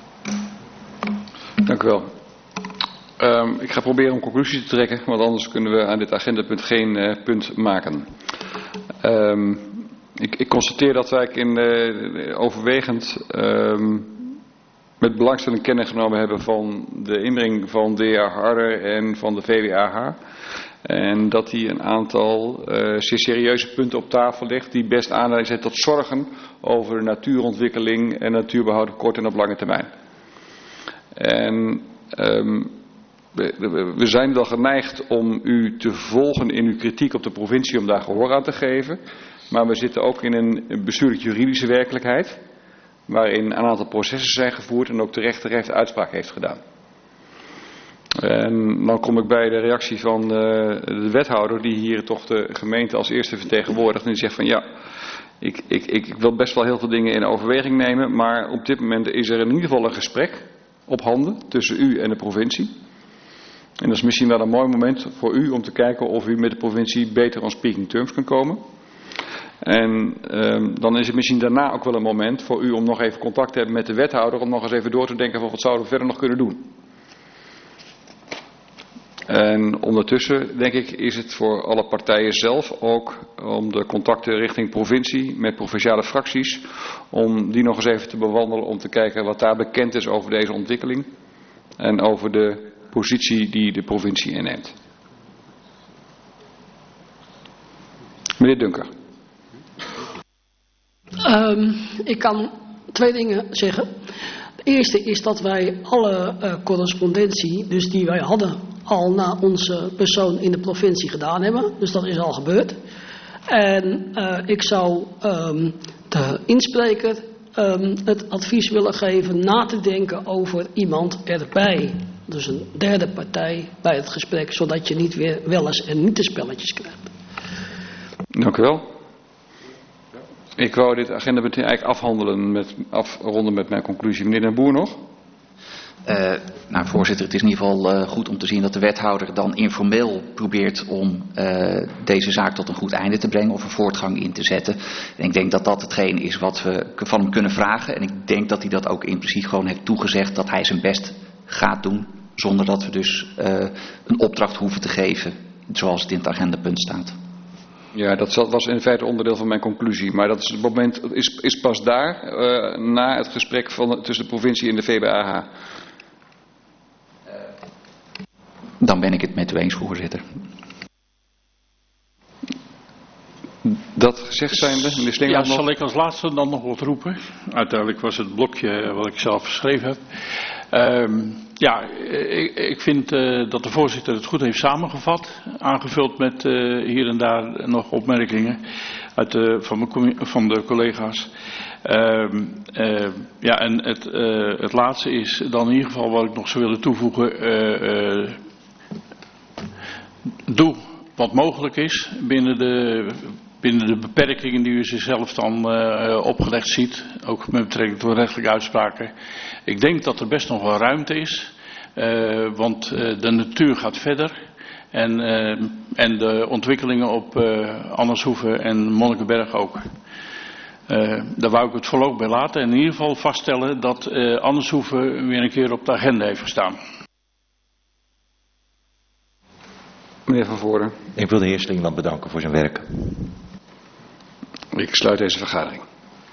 Dank u wel. Um, ik ga proberen om conclusies te trekken, want anders kunnen we aan dit agendapunt geen uh, punt maken. Um, ik, ik constateer dat wij in uh, overwegend um, met belangstelling kennis genomen hebben van de inbreng van de heer Harder en van de V W A H. En dat hij een aantal uh, zeer serieuze punten op tafel legt die best aanleiding zijn tot zorgen over de natuurontwikkeling en natuurbehoud op korte en op lange termijn. En um, we, we zijn wel geneigd om u te volgen in uw kritiek op de provincie om daar gehoor aan te geven. Maar we zitten ook in een bestuurlijk-juridische werkelijkheid, waarin een aantal processen zijn gevoerd en ook de rechter heeft uitspraak heeft gedaan. En dan kom ik bij de reactie van uh, de wethouder, die hier toch de gemeente als eerste vertegenwoordigt. En die zegt van ja, ik, ik, ik wil best wel heel veel dingen in overweging nemen, maar op dit moment is er in ieder geval een gesprek op handen tussen u en de provincie. En dat is misschien wel een mooi moment voor u om te kijken of u met de provincie beter on speaking terms kan komen. En um, dan is het misschien daarna ook wel een moment voor u om nog even contact te hebben met de wethouder, om nog eens even door te denken van wat zouden we verder nog kunnen doen. En ondertussen, denk ik, is het voor alle partijen zelf ook om de contacten richting provincie met provinciale fracties, om die nog eens even te bewandelen, om te kijken wat daar bekend is over deze ontwikkeling en over de positie die de provincie inneemt. Meneer Dunker. Um, ik kan twee dingen zeggen. De eerste is dat wij alle uh, correspondentie, dus die wij hadden, al naar onze persoon in de provincie gedaan hebben. Dus dat is al gebeurd. En uh, ik zou um, de inspreker um, het advies willen geven na te denken over iemand erbij. Dus een derde partij bij het gesprek, zodat je niet weer wel eens en niet de spelletjes krijgt. Dank u wel. Ik wou dit agendapunt eigenlijk afhandelen, met, afronden met mijn conclusie. Meneer Den Boer nog? Uh, nou, voorzitter, het is in ieder geval uh, goed om te zien dat de wethouder dan informeel probeert om uh, deze zaak tot een goed einde te brengen of een voortgang in te zetten. En ik denk dat dat hetgeen is wat we van hem kunnen vragen. En ik denk dat hij dat ook in principe gewoon heeft toegezegd, dat hij zijn best gaat doen, zonder dat we dus uh, een opdracht hoeven te geven, zoals het in het agendapunt staat. Ja, dat was in feite onderdeel van mijn conclusie. Maar dat is het moment is, is pas daar, uh, na het gesprek van, tussen de provincie en de V B A H. Dan ben ik het met u eens, voorzitter. Dat gezegd zijnde, meneer Slingerland. Ja, zal ik als laatste dan nog wat roepen? Uiteindelijk was het blokje wat ik zelf geschreven heb. Um, ja, ik, ik vind uh, dat de voorzitter het goed heeft samengevat. Aangevuld met uh, hier en daar nog opmerkingen uit de, van, mijn, van de collega's. Um, uh, ja, en het, uh, het laatste is dan in ieder geval wat ik nog zou willen toevoegen. Uh, uh, doe wat mogelijk is binnen de... binnen de beperkingen die u zichzelf dan uh, opgelegd ziet, ook met betrekking tot rechtelijke uitspraken. Ik denk dat er best nog wel ruimte is, uh, want uh, de natuur gaat verder en, uh, en de ontwikkelingen op uh, Annershoeve en Monnikenberg ook. Uh, daar wou ik het voorlopig bij laten en in ieder geval vaststellen dat uh, Annershoeve weer een keer op de agenda heeft gestaan. Meneer Van Voorden. Ik wil de heer Slingerland bedanken voor zijn werk. Ik sluit deze vergadering.